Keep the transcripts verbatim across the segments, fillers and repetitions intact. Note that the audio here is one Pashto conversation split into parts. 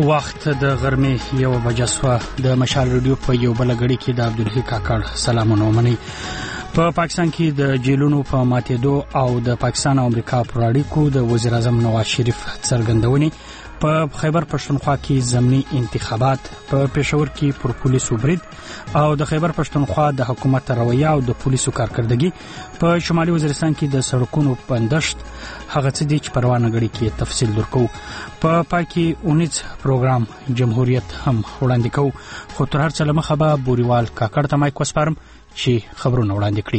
وخت د غرمې یو بجه شوه. د مشال رادیو په یو بل غړي کې د عبدالحی کاکړ سلامونه ومني. په پاکستان کې د جیلونو په ماتېدو او د پاکستان او امریکا پر اړیکو د وزیر اعظم نواز شریف څرګندونې، په خیبر پښتونخوا کې ضمني انتخابات، په پېښور کې پر پولیسو برید او د خیبر پښتونخوا د حکومت رویه او د پولیسو کارکردګي، په شمالي وزیرستان کې د سړکونو بندښت، هغه څه دي چې پروا نه غړي کې تفصیل درکو. په پاکي اونیز پروګرام جمهوریت هم وړاندې کوو. خو تر هر څه لمخه به بوريوال کاکړ ته مایک وسپارم چې خبرونه وړاندې کړي.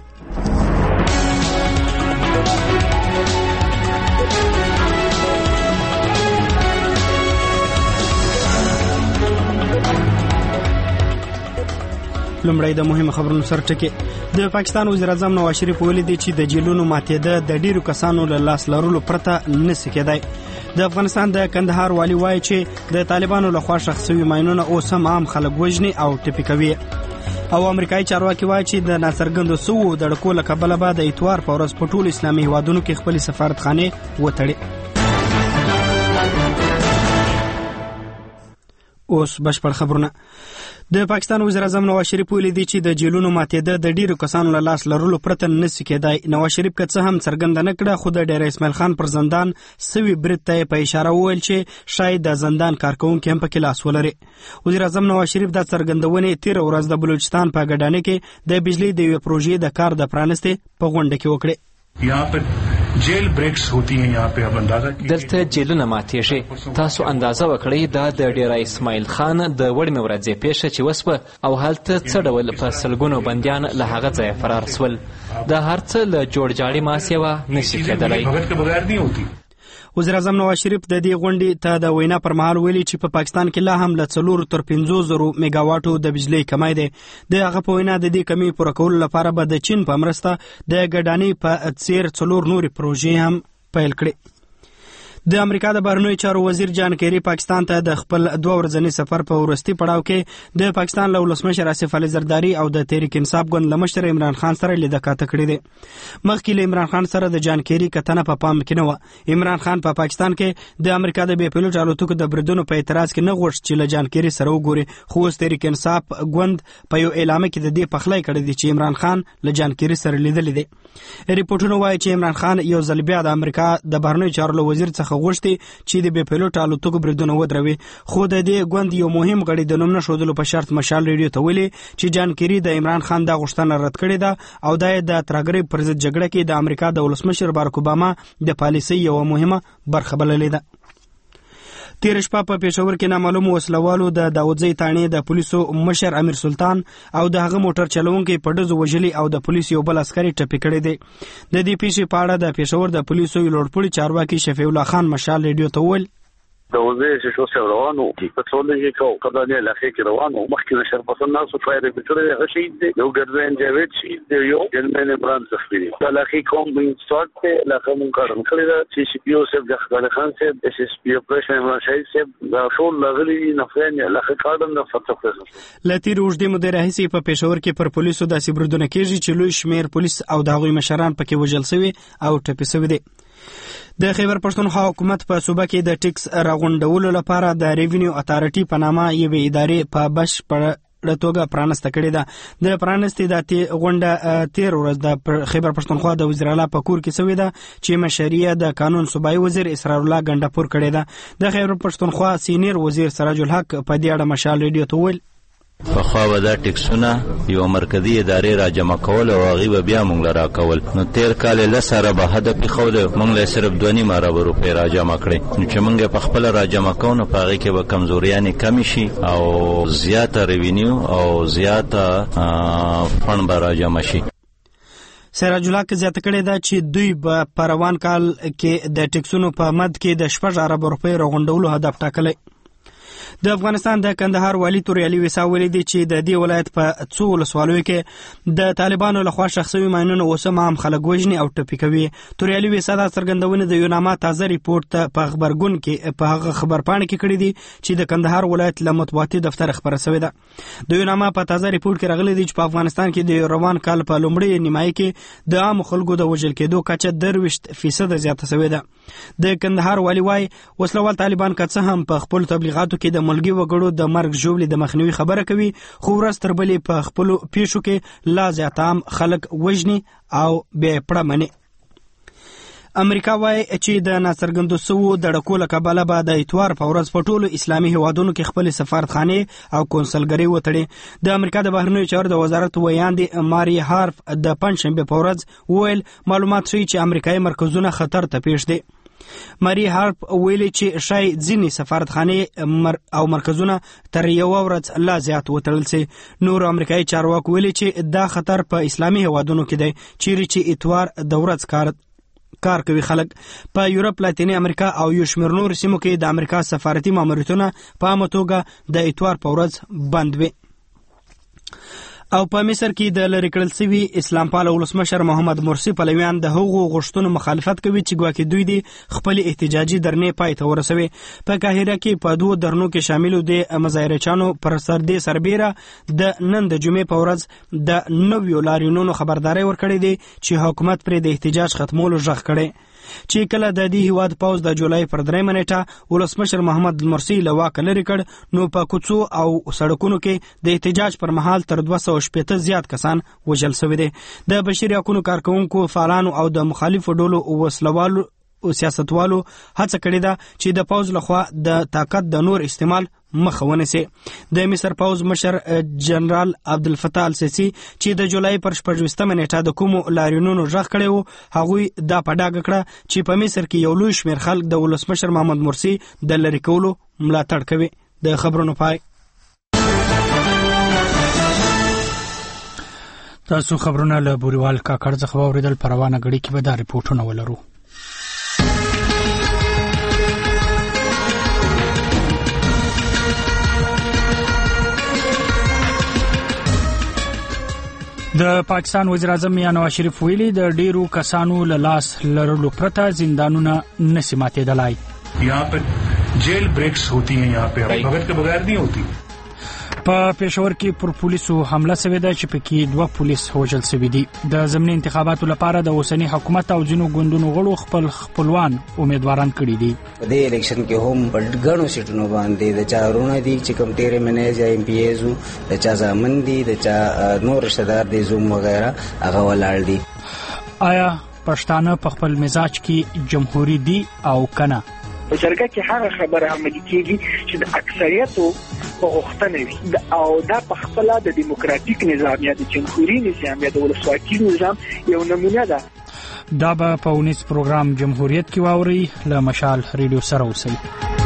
لومړی د مهمه خبرونو سره ټکی. د پاکستان وزیر اعظم نواز شریف ویلي دی چې د جیلونو ماتېده د ډیرو کسانو له لاس لرلو پرته نشي کېدای. د افغانستان د کندهار والی وایي چې د طالبانو لخوا شخصي ماینونه اوس هم عام خلک وژني او ټپي کوي. او امریکایي چارواکي وایي چې د ناڅرګندو سوو د ډکو له کبله به د اتوار په ورځ په ټولو اسلامي هیوادونو کې خپلې سفارتخانې وتړي. اوس بشپړ خبرونه. د پاکستان وزیر اعظم نواز شریف ویلي دی چې د جیلونو ماتېده د ډیرو کسانو له لاس لرلو پرته نشي کېدای. نواز شریف که څه هم څرګنده نه کړه، خو د ډیر اسماعیل خان پر زندان سوي برید ته په اشاره وویل چې شاید د زندان کارکونکي هم پکې لاس ولري. وزیر اعظم نواز شریف دا څرګندونې تیر ورځ د بلوچستان په ګډانې کې د بجلی د یو پروژې د کار د پرانستې په غونډه کې وکړه. यहाँ पर jail breaks होती हैं. यहाँ पे अब अंदाजा دلته جیلونه ماتېږي. تاسو اندازه وکړئ دا د ډیرا اسماعیل خان د وړمې ورځې پیښه چې وسوه او هلته څه ډول په سلګونو بندیان له هغه ځایه فرار سول. دا هر څه له جوړ جاړي ماسیوه نشي کېدلی. وزیر اعظم نواز شریف د دې غونډې ته د وینا پر مهال ویلي چې په پاکستان کې لا هم له څلور تر پنځو زرو میگا واټو د بجلی کمی دی. د هغه په وینا د دې کمی پوره کولو لپاره به د چین په مرسته د ګډانې په څیر څلور نورې پروژې هم پیل کړي. د امریکا د بهرنیو چارو وزیر جان کیری پاکستان ته د خپل دوه ورځني سفر په وروستي پړاو کې د پاکستان له ولسمشر آصف علي زرداری او د تحریک انصاف ګوند له مشر عمران خان سره لیدنه کړې ده. مخکې له عمران خان سره د جان کیری کتنه په پام کې نه و. عمران خان په پا پاکستان کې د امریکا د بي پیلوټ الوتکو د بریدونو په اعتراض کې نه غوښت چې له جان کیری سره وګوري، خو اوس تحریک انصاف ګوند په یو اعلان کې د دې پخلی کړی دی چې عمران خان له جان کیری سره لیدل دي. ریپورتونه وایي چې عمران خان یو ځل بیا د امریکا د بهرنیو چارو وزیر څخه غوښتي چې د بي پیلوټ الوتکو بریدونه ودروي، خو د دې ګوند یو مهم غړي د نوم نشودلو په شرط مشال ریډیو ته ویلي چې جان کیری د عمران خان د غوښتنه رد کړې ده او د ترهګرۍ پر ضد جګړه کې د امریکا د ولسمشر بارک اوباما د پالیسۍ یو مهمه برخه بللې ده. تیر شپه په پېښور کې نامعلوم وسلوالو د داودزی تانې د پولیسو مشر امیر سلطان او د هغه موټر چلوونکي په ډزو وژلي او د پولیسو یو بل عسکري ټپي کړی دی. د دې پیښې په اړه د پېښور د پولیسو یو لوړپوړي چارواکي شفیع الله خان مشال ریډیو ته وویل د وزیر چې شو سره روانو په ټول کې کو قبلانه لخوا کې روانو مخکې نشر پسند ناسو فایر بچره غشي دی یو ګرځین جاوید شي دی یو جنمن بران تخفیری د لخوا کوم بین سټارټ ته لخوا مون کارم کړی دا چې سی پی او سب د خدای خان سب اس اس پی اپریشن عمران شاهید سب دا ټول لغلی نفرین لخوا کارم د فتح فیصل لتیر وجدي مدیر رئیس په پېښور کې پر پولیسو د سیبردونه کېږي چې لوی شمیر پولیس او د هغوی مشران پکې وژل شوی او ټپي شوی دي. د خیبر پښتونخوا حکومت په صوبه کې د ټیکس راغونډولو لپاره د ریوینیو اتارټي په نامه یوې ادارې په بشپړه توګه پرانسته کړې ده. د پرانستې د غونډه تیر ورځ د خیبر پښتونخوا د وزیر اعلی په کور کې شوې ده چې مشریه د قانون صوبایي وزیر اسرار الله ګنډاپور کړې ده. د خیبر پښتونخوا سینیر وزیر سراج الحق په دې اړه مشال ریډیو ته وویل پخوا به دا ټیکسونه یو مرکزي ادارې را جمع کول او هغې به بیا موږ له راکول. نو تیر کال یې لس اربه هدف ایښودی، موږ له صرف دوه نیم اربه روپۍ را جمع کړې. نو چې موږ یې په خپله را جمع کوو نو په هغې کې به کمزوریانې کمې شي او زیاته ریوینیو او زیاته فنډ به را جمع شي. سراج الله زیاته کړې ده چې دوی به په روان کال کې د ټیکسونو په مد کې د شپږ اربه روپۍ راغونډولو هدف ټاکلی. د افغانستان د کندهار والي توري علي ویسا ولیدي چې د دې ولایت په څو ولسوالیو کې د طالبانو لخوا شخصي ماینونه اوس هم عام خلک وژني او ټپي کوي. توري علي ویسا دا څرګندونه د یوناما تازه ریپورت ته په خبرګون کې په هغه خبرپاڼه کې کړې دي چې د کندهار ولایت له مطبوعاتي دفتر خبره شوې ده. د یوناما په تازه ریپورت کې راغلي دي چې په افغانستان کې د روان کال په لومړۍ نیمایي کې د عام خلکو د وژل کېدو کچه درویشت فیصد زیاته شوې ده. د کندهار والي وايي وسلوال طالبان که څه هم په خپل تبلیغاتو کې د ملګي وګړو د مرګ ژوبلې د مخنیوي خبره کوي، خو ورځ تر بلې په خپلو پیښو کې لا زیات عام خلک وژني او بې پړه مني. امریکا وايي چې د ناڅرګندو سوو د ډکو له کبله به د اتوار په ورځ په ټولو اسلامي هیوادونو کې خپلې سفارتخانې او کونسلګرۍ وتړي. د امریکا د بهرنیو چارو د وزارت ویاندې ماري هارف د پنجشنبې په ورځ وویل معلومات ښیي چې امریکایي مرکزونه خطر ته پیښ دي. ماري هارپ ویلي چې شای ځینې سفارتخانې مر او مرکزونه تر یوه ورځ لا زیات وتړل سي. نور امریکایي چارواکو ویلي چې دا خطر په اسلامي هیوادونو کې دی چیرې چې اتوار د ورځ کار کار کوي خلک. په یورپ، لاتینی امریکا او یو شمېر نور سیمو کې د امریکا سفارتي ماموریتونه په عامه توګه د اتوار په ورځ بند وي. او په مصر کې د لری کړل سوي اسلام پاله ولسمشر محمد مرسی پلویان د هغو غوښتنو مخالفت کوي چې ګواکې دوی د خپل احتجاجي درنې پای ته ورسوي. په قاهره کې په دوه درنو کې شامل د مظاهرچانو پر سر د سربیره د نن د جمعې په ورځ د نویو لاریونونو خبرداري ورکړې دي چې حکومت پر د احتجاج ختمولو ژغ کړي. چې کله د دې هیواد پوز د جولای پر درېمه نیټه ولسمشر محمد مرسی له واکه لرې کړ، نو په کوڅو او سړکونو کې د احتجاج پر مهال تر دوه سوه شپېته زیات کسان وژل شوي دي. د بشري حقونو کارکوونکو، فعالانو او د مخالفو ډلو وسلوالو او سیاستوالو هڅه کړې ده چې د پوز لخوا د طاقت د نور استعمال مخه ونیسي. د مصر پوز مشر جنرال عبدالفتاح السیسی چې د جولای پر شپږویشتمه نیټه د کومو لاریونونو غږ کړی و، هغوی دا په ډاګه کړه چې په مصر کې یو لوی شمېر خلک د ولسمشر محمد مرسی د لرې کولو ملاتړ کوي. د خبرونو پای. تاسو خبرونه له بوریوال کاکړ څخه واورېدل. په روانه غړي کې به دا ریپورټونه ولرو. د پاکستان وزیر اعظم میاں نواز شریف ویلي د ډیرو کسانو له لاس لرلو پرته زندانونه نشي ماتېدلای. यहाँ पे जेल ब्रेक्स होती हैं, यहाँ पे भगत के बगैर नहीं होती. په پېښور کې پر پولیسو حمله شوې ده چې پکې دوه پولیس وژل شوي دي. د ضمني انتخاباتو لپاره د اوسني حکومت او ځینو ګوندونو غړو خپل خپلوان امیدواران کړي دي. په دې الیکشن کې هم په ګڼو سیټونو باندې د چا ورونه دي چې کوم تیرې منیز یا ایم پی ایز وو، د چا زامن دي، د چا نور رشتہ دار دي، زوم وغیرہ هغه ولاړ دي. آیا پښتانه په خپل مزاج کې جمهوریت دي او کنه؟ په جرګه کې هغه خبره عملي کیږي چې د اکثریتو په غوښتنه وي او دا په خپل د دیموکراتیک نظام یا د جمهوریت نظام یا د ولسواکي نظام یو نمونه ده. دا به په اونیز پروګرام جمهوریت کې واوري. له مشال ریډیو سره اوسئ.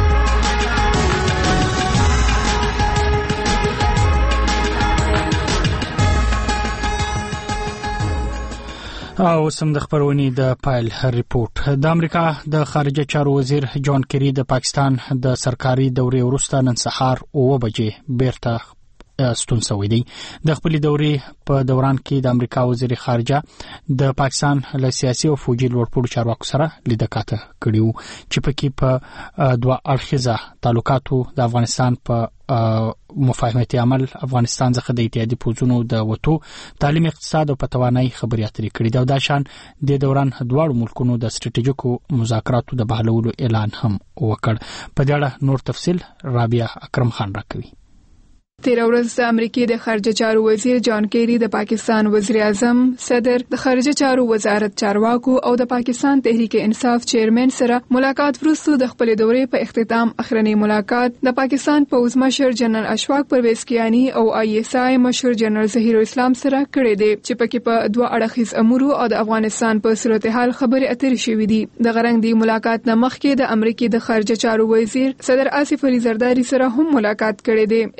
او سم د خبرونې د پایل ریپورت. د امریکا د خارجه چارو وزیر جان کری د پاکستان د سرکاري دورې وروسته نن سهار اوه بجې بیرته ستون شوی دی. د خپل دورې په دوران کې د امریکا وزیر خارجه د پاکستان له سیاسي او فوجي لوړپوړو چارواکو سره لیدکاته کړي وو چې پکې په دوه اړخیزه تعلقاتو د افغانستان په مفاهمتي عمل افغانستان څخه د اتحادي پوځونو د وټو، تعلیم، اقتصاد او په توانایي خبرې اترې کړي دي. او دا شان د دوران دواړو ملکونو د ستراتیژیکو مذاکراتو د بحالولو اعلان هم وکړ. په دې اړه نور تفصیل رابعه اکرم خان راکوي. تیر ورځ د امریکای د خارجه چارو وزیر جان کیری د پاکستان وزیر اعظم، صدر، د خارجه چارو وزارت چارواکو او د پاکستان تحریک انصاف چیرمن سره ملاقات وروسته د خپل دورې په اختتام اخرنی ملاقات د پاکستان پوز مشر جنرال اشفاق پرویز کیانی او آی ایس آی مشر جنرال ظهیر الاسلام سره کړی دی چې پکې په دوه اړخیز امورو او د افغانستان په صورتحال خبرې اترې شوې دي. د غرنګ دی ملاقات نه مخکې د امریکای د خارجه چارو وزیر صدر آصف علي زرداری سره هم ملاقات کړی دی. ایوان صدر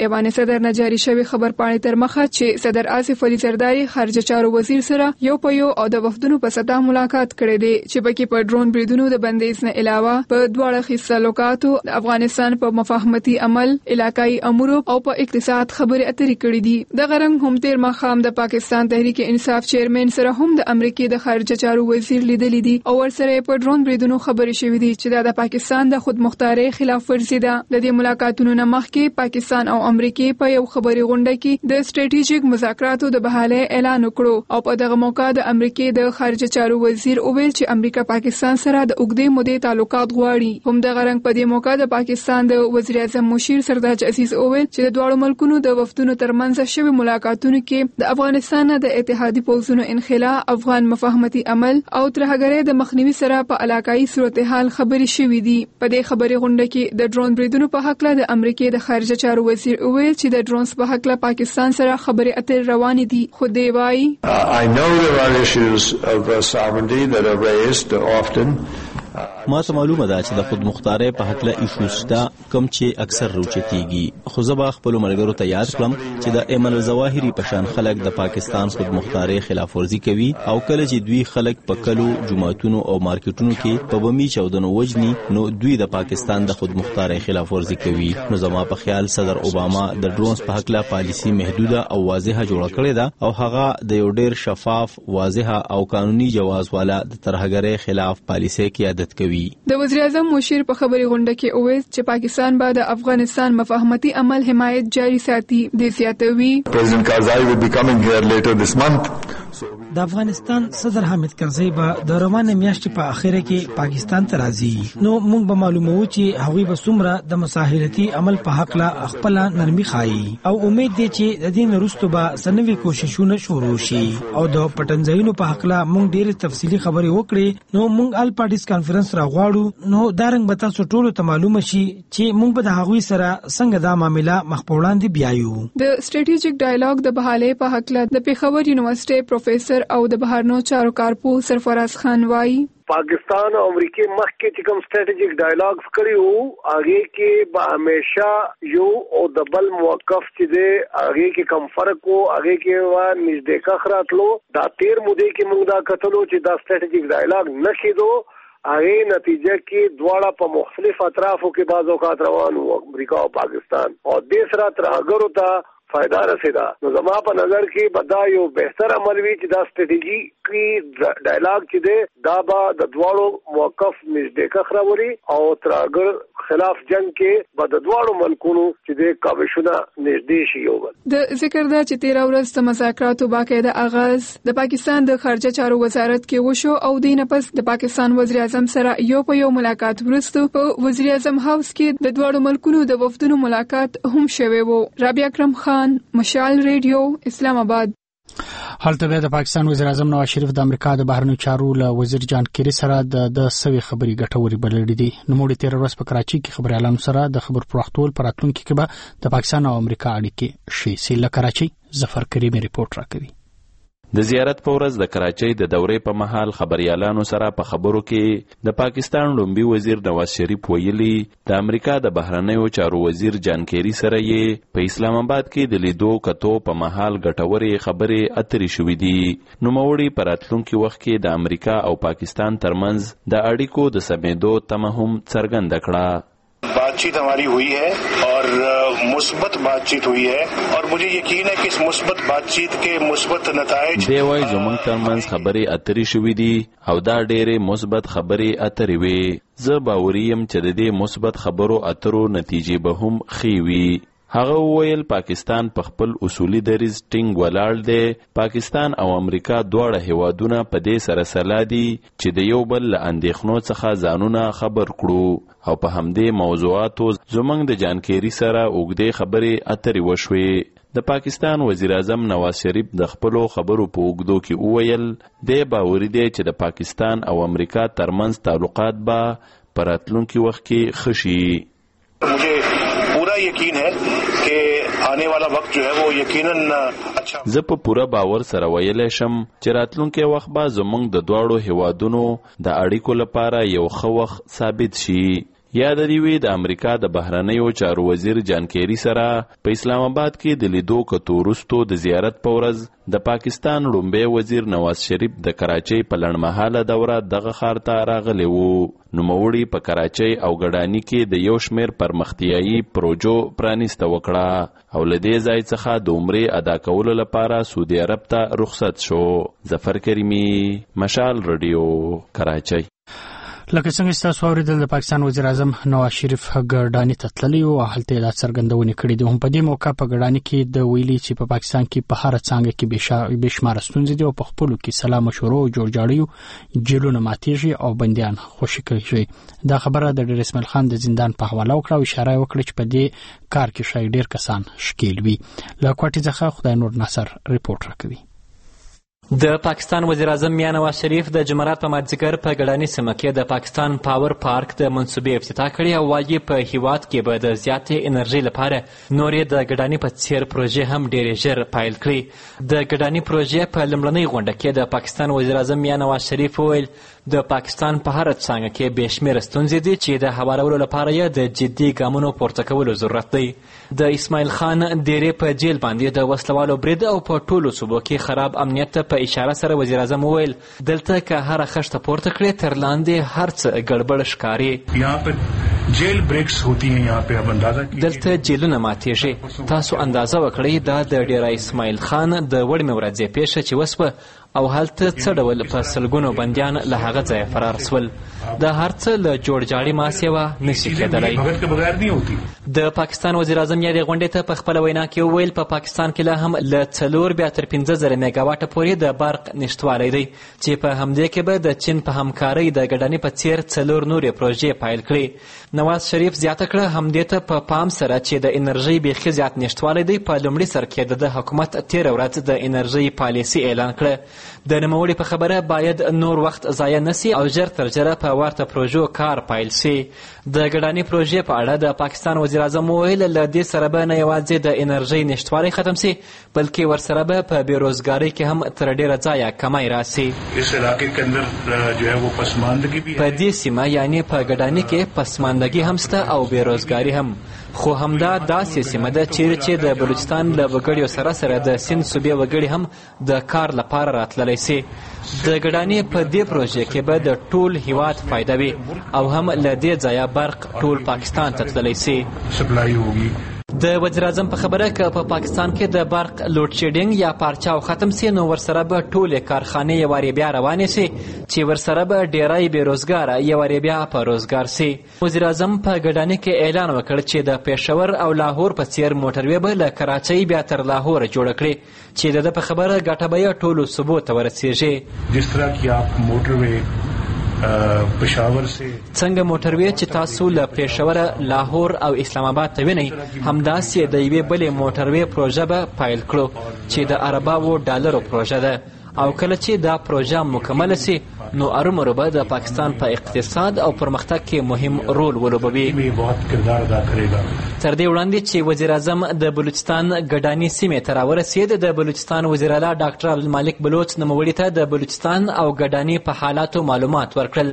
صدر نه جاری شوی خبر پاڼې تر مخه چې صدر آصف علي زرداری خارجه چارو وزیر سره یو په یو او د وفدونو په سطح ملاقات کړی دی چې پکې په ډرون بریدونو د بندیز نه علاوه په دواړه خصلوکاتو د افغانستان په مفاهمتي عمل، علاقائی امور او په اقتصاد خبرې اترې کړې دي. د غرنګ هم تیر مخام د پاکستان تحریک انصاف چیرمن سره هم د امریکای د خارجه چارو وزیر لیدلې دي او ورسره په ډرون بریدونو خبرې شوې دي چې د پاکستان د خودمختارۍ خلاف ورزي ده. د دې ملاقاتونو نه مخکې پاکستان او امریکای په یو خبري غونډه کې د سټریټیژیک مذاکراتو د بحالۍ اعلان وکړو او په دغه موقع د امریکای د خارجه چارو وزیر وویل چې امریکا پاکستان سره د اوږدې مودې تعلقات غواړي. هم د غرنګ په دې موقع د پاکستان د وزیر اعظم مشیر سردار عزیز وویل چې د دواړو ملکونو د وفدونو ترمنځ شوی ملاقاتونو کې د افغانستان د اتحادي پوځونو انخلا، افغان مفاهمتي عمل او ترهګرۍ د مخنیوي سره په علاقائی صورتحال خبرې شوې دي. په دې خبرې غونډه کې د ډرون بریدونو په حق له د امریکای د خارجه چارو وزیر وویل چې د ډرونز په حق له پاکستان سره خبرې اترې روانې دي. خو دی وایي I know there are issues of uh, sovereignty that are raised often. ما ته معلومه ده چې د خودمختارۍ په حق له ایشوز شته کوم چې اکثر روچتيږي، خو زه به خپل ملګرو ته یاد کړم چې د ایمن الظواهری په شان خلک د پاکستان خودمختارۍ خلاف ورزي کوي او کله چې دوی خلک په کلو جماعتونو او مارکیټونو کې په بمي چاودنو وجني نو دوی د پاکستان د خودمختارۍ خلاف ورزي کوي. نو زما په خیال صدر اوباما د ډرونز په حق له پالیسی محدوده او واضحه جوړه کړې ده او هغه د یو ډیر شفاف، واضحه او قانوني جواز والا د ترهګرۍ خلاف پالیسی کې عادت کوي. د وزیر اعظم مشیر په خبري غونډه کې وویل چې پاکستان به د افغانستان مفاهمتي عمل حمایت جاری ساتي. د زیاتوي President Karzai will be coming here later this month. د افغانستان صدر حامد کرزی به د روانه میاشتې په اخره کې پاکستان ته راځي. نو موږ به معلومو چې هغوی به څومره د مساهلتي عمل په حق لا خپل نرمي خایي او امید دی چې د دې وروسته به سنوي کوششونه شروع شي او د پټنځایونو په حق لا موږ ډېر تفصیلی خبرې وکړي. نو موږ ال پارټیز کانفرنس راغواړو نو دا رنګ به تاسو ټول ته معلومه شي چې موږ به د هغوی سره څنګه دا معاملې مخ په وړاندې بیایو. د سټریټیژیک ډایلاګ د بحالۍ په حق لا د پیښور یونیورسيټي پروفیسور او د بهرنو چارو کارپو سرفراز خان وایي پاکستان او امریکای مخکې چې کوم سټریټیجیک ډایلاګز کړی وو هغه کې به همیشه یو او د بل موقف چې دی هغه کې کم فرق وو هغه کې وا نږدې کا خراتلو دا تیر مودې کې موږ دا کتلو چې دا سټریټیجیک ډایلاګ نه کېدو هغه نتیجه کې دواړه په مختلف اطرافو کې بعض اوقات روان وو امریکا او پاکستان او د سره ترهګرو ته فائدہ رسیدا. نو زما په نظر کې بدا یو بهتر عمل وی چې دا سټریټیجی کی ډایلاګ چې دی دا به د دواړو موقف نږدې کا خرابوري او ترهګر خلاف جنگ کې به د دواړو ملکونو چې د کاوشونه نږدې شي. یو بل د ذکر دا چې تیر ورځ د مذاکراتو باقاعده آغاز د پاکستان د خارجه چارو وزارت کې وشو او دینه پس د پاکستان وزیر اعظم سره یو په یو ملاقات وروسته په وزیر اعظم هاوس کې د دواړو ملکونو د وفدونو ملاقات هم شوی وو. رابعه اکرم خان، مشال ریډیو، اسلام آباد. حالته د پاکستان وزیر اعظم نواز شریف د امریکا د بهرنیو چارو له وزیر جان کیری سره د د سوي خبري ګټوري بللې دي. نو موږ تیر ورځ په کراچي کې خبري اعلان سره د خبر پراختول پراتلونکو کې به د پاکستان او امریکا اړیکې شي. سیل کراچي ظفر کریم ریپورت راکوي. د زیارت په ورځ د کراچۍ د دورې په مهال خبريالانو سره په خبرو کې د پاکستان لومبي وزیر نواز شریف ویلي د امریکا د بهرنیو چارو وزیر جان کیری سره یې په اسلام آباد کې د لیدو کتو په مهال ګټورې خبرې اترې شوې دي. نوموړي په راتلونکي وخت کې د امریکا او پاکستان ترمنځ د اړیکو د سمېدو تمه هم څرګنده کړه. बातचीत हमारी हुई है और मुस्बत बातचीत हुई है और मुझे यकीन है कि इस मुस्बत बातचीत के मुस्बत नताइज دی وای زمونږ ترمنځ خبرې اترې شوې دي او دا ډېرې مثبت خبرې اترې وي. زه باوري یم چې د دې مثبت خبرو اترو نتیجې به هم ښې وي. هغه وویل پاکستان په خپل اصولي دریځ ټینګ ولاړ دی. پاکستان او امریکا دواړه هیوادونه په دې سره سلا دي چې د یو بل له اندېښنو څخه ځانونه خبر کړو او په همدې موضوعاتو زموږ د جانکيري سره اوږدې خبرې اترې وشوې. د پاکستان وزیر اعظم نواز شریف د خپلو خبرو په اوږدو کې وویل دی باوري دی چې د پاکستان او امریکا ترمنځ تعلقات به په راتلونکي وخت کې ښه شي. यकीन है कि आने वाला वक्त जो है वो यकीनन अच्छा. زه په پوره باور سره ویلی شم چې راتلونکی وخت به زموږ د دواړو هیوادونو د اړیکو لپاره یو ښه وخت ثابت شي. یا د دې د امریکا د بهرنیو چارو وزیر جان کیری سره په اسلام آباد کې د لیدو کتو وروسته د زیارت په ورځ د پاکستان لومبي وزیر نواز شریف د کراچۍ په لړمحاله دوره دغه ښار ته راغلی و. نوموړي په کراچۍ او ګډاني کې د یو شمېر پرمختیایي پروژو پرانیسته وکړه او له دې ځای څخه د عمرې ادا کولو لپاره سعودي عرب ته رخصت شو. ظفر کریمي، مشال رادیو، کراچۍ. لکه څنګه چې تاسو اورېدل، د پاکستان وزیر اعظم نواز شریف ګډاني ته تللی و او هلته یې دا څرګندونې کړې دي. هم په دې موقع په ګډاني کې د ویلي چې په پاکستان کې په هره څانګه کې بې شماره ستونزې دي او په خپلو کې سلا مشورو او جوړجاړیو جیلونه ماتېږي او بندیان خوشي کېږي. دا خبره د ډېر اسماعیل خان د زندان په حواله وکړه او اشاره یې وکړه چې په دې کار کې شاید ډېر کسان ښکېل وي. له کوټې څخه خدای نور ناصر رپورټ راکوي. د پاکستان وزیر اعظم میاں نواز شریف د جمعرات په مازدیګر په ګډاني سیمه کې د پاکستان پاور پارک د منصوبې افتتاح کړې او وايي په هیواد کې به د زیاتې انرژي لپاره نورې د ګډاني په څیر پروژې هم ډېرې ژر پایل کړي. د ګډاني پروژې په لومړنۍ غونډه کې د پاکستان وزیر اعظم میاں نواز شریف وویل د پاکستان په هره څانګه کې بې شمېره ستونزې دي چې د هوارولو لپاره یې د جدي ګامونو پورته کولو ضرورت دی. د اسماعیل خان دیرې په جیل باندې د وسلوالو برید او په ټولو صوبو کې خراب امنیت ته په اشاره سره وزیر اعظم وویل دلته که هره خښته پورته کړې تر لاندې هر څه ګډوډ ښکاري. जेल ब्रेक्स होती हैं यहाँ पे, अब अंदाजा دلته جیلونه ماتېږي. تاسو اندازه وکړئ دا د ډېرای اسماعیل خان د وړمې ورځې پیښه چې وسوه او هلته څه ډول په سلګونو بندیان له هغه ځایه فرار سول. دا هر څه له جوړجاړي ماسیوه نشي کېدلی. د پاکستان وزیر اعظم یې غونډې ته په خپله وینا کې وویل په پاکستان کې لا هم له څلور بیا تر پنځه زره میګاواټه پورې د برق نشتوالی دی چې په همدې کې به د چین په همکارۍ د ګډاني په څیر څلور نورې پروژې پایل کړي. نواز شریف زیاته کړه همدې ته په پام سره چې د انرژۍ بیخي زیات نشتوالی دی په لومړي سر کې د حکومت تېره ورځ د انرژۍ پالیسي اعلان کړه. د نوموړي په خبره باید نور وخت ضایع نسی او ژر تر ژره په ورته پروژو کار پیل سي. د ګډاني پروژې په اړه د پاکستان وزیر اعظم وویل له دې سره به نه یوازې د انرژۍ نشتوالی ختم سي بلکې ورسره به په بېروزګارۍ کې هم تر ډېره ځایه کمی راسي. په دې سیمه یعنې په ګډاني کې پسماندګي هم شته او بېروزګاري هم، خو همدا داسې سیمه ده چیرې چې د بلوچستان له وګړیو سره سره د سیند صوبې وګړي هم د کار لپاره راتللی سي. د ګډاني په دې پروژې کې به د ټول هیواد فایده وي او هم له دې ځایه برق ټول پاکستان ته تللی سي. د وزیر اعظم په خبره که په پاکستان کې د برق لوډ شیډینګ یا پارچاو ختم سي نو ورسره به ټولې کارخانې یو وارې بیا روانې سي چې ورسره به ډیری بېروزګاره یو وارې بیا په روزګار سي. وزیر اعظم په ګډاني کې اعلان وکړ چې د پېښور او لاهور په څیر موټروې به له کراچۍ بیا تر لاهوره جوړه کړي چې د ده په خبره ګټه به یې ټولو صوبو ته ورسیږي. څنګه موټروې چې تاسو له پېښوره لاهور او اسلام آباد ته وینئ همداسې د یوې بلې موټروې پروژه به پیل کړو چې د اربابو ډالرو پروژه ده او کله چې دا پروژه مکمله سي نو ارومرو به د پاکستان په اقتصاد او پرمختګ کې مهم رول ولوبوي. تر دې وړاندې چې وزیر اعظم د بلوچستان ګډاني سیمې ته راورسېد د بلوچستان وزیر اعلی ډاکټر عبدالمالک بلوچ نوموړي ته د بلوچستان او ګډاني په حالاتو معلومات ورکړل.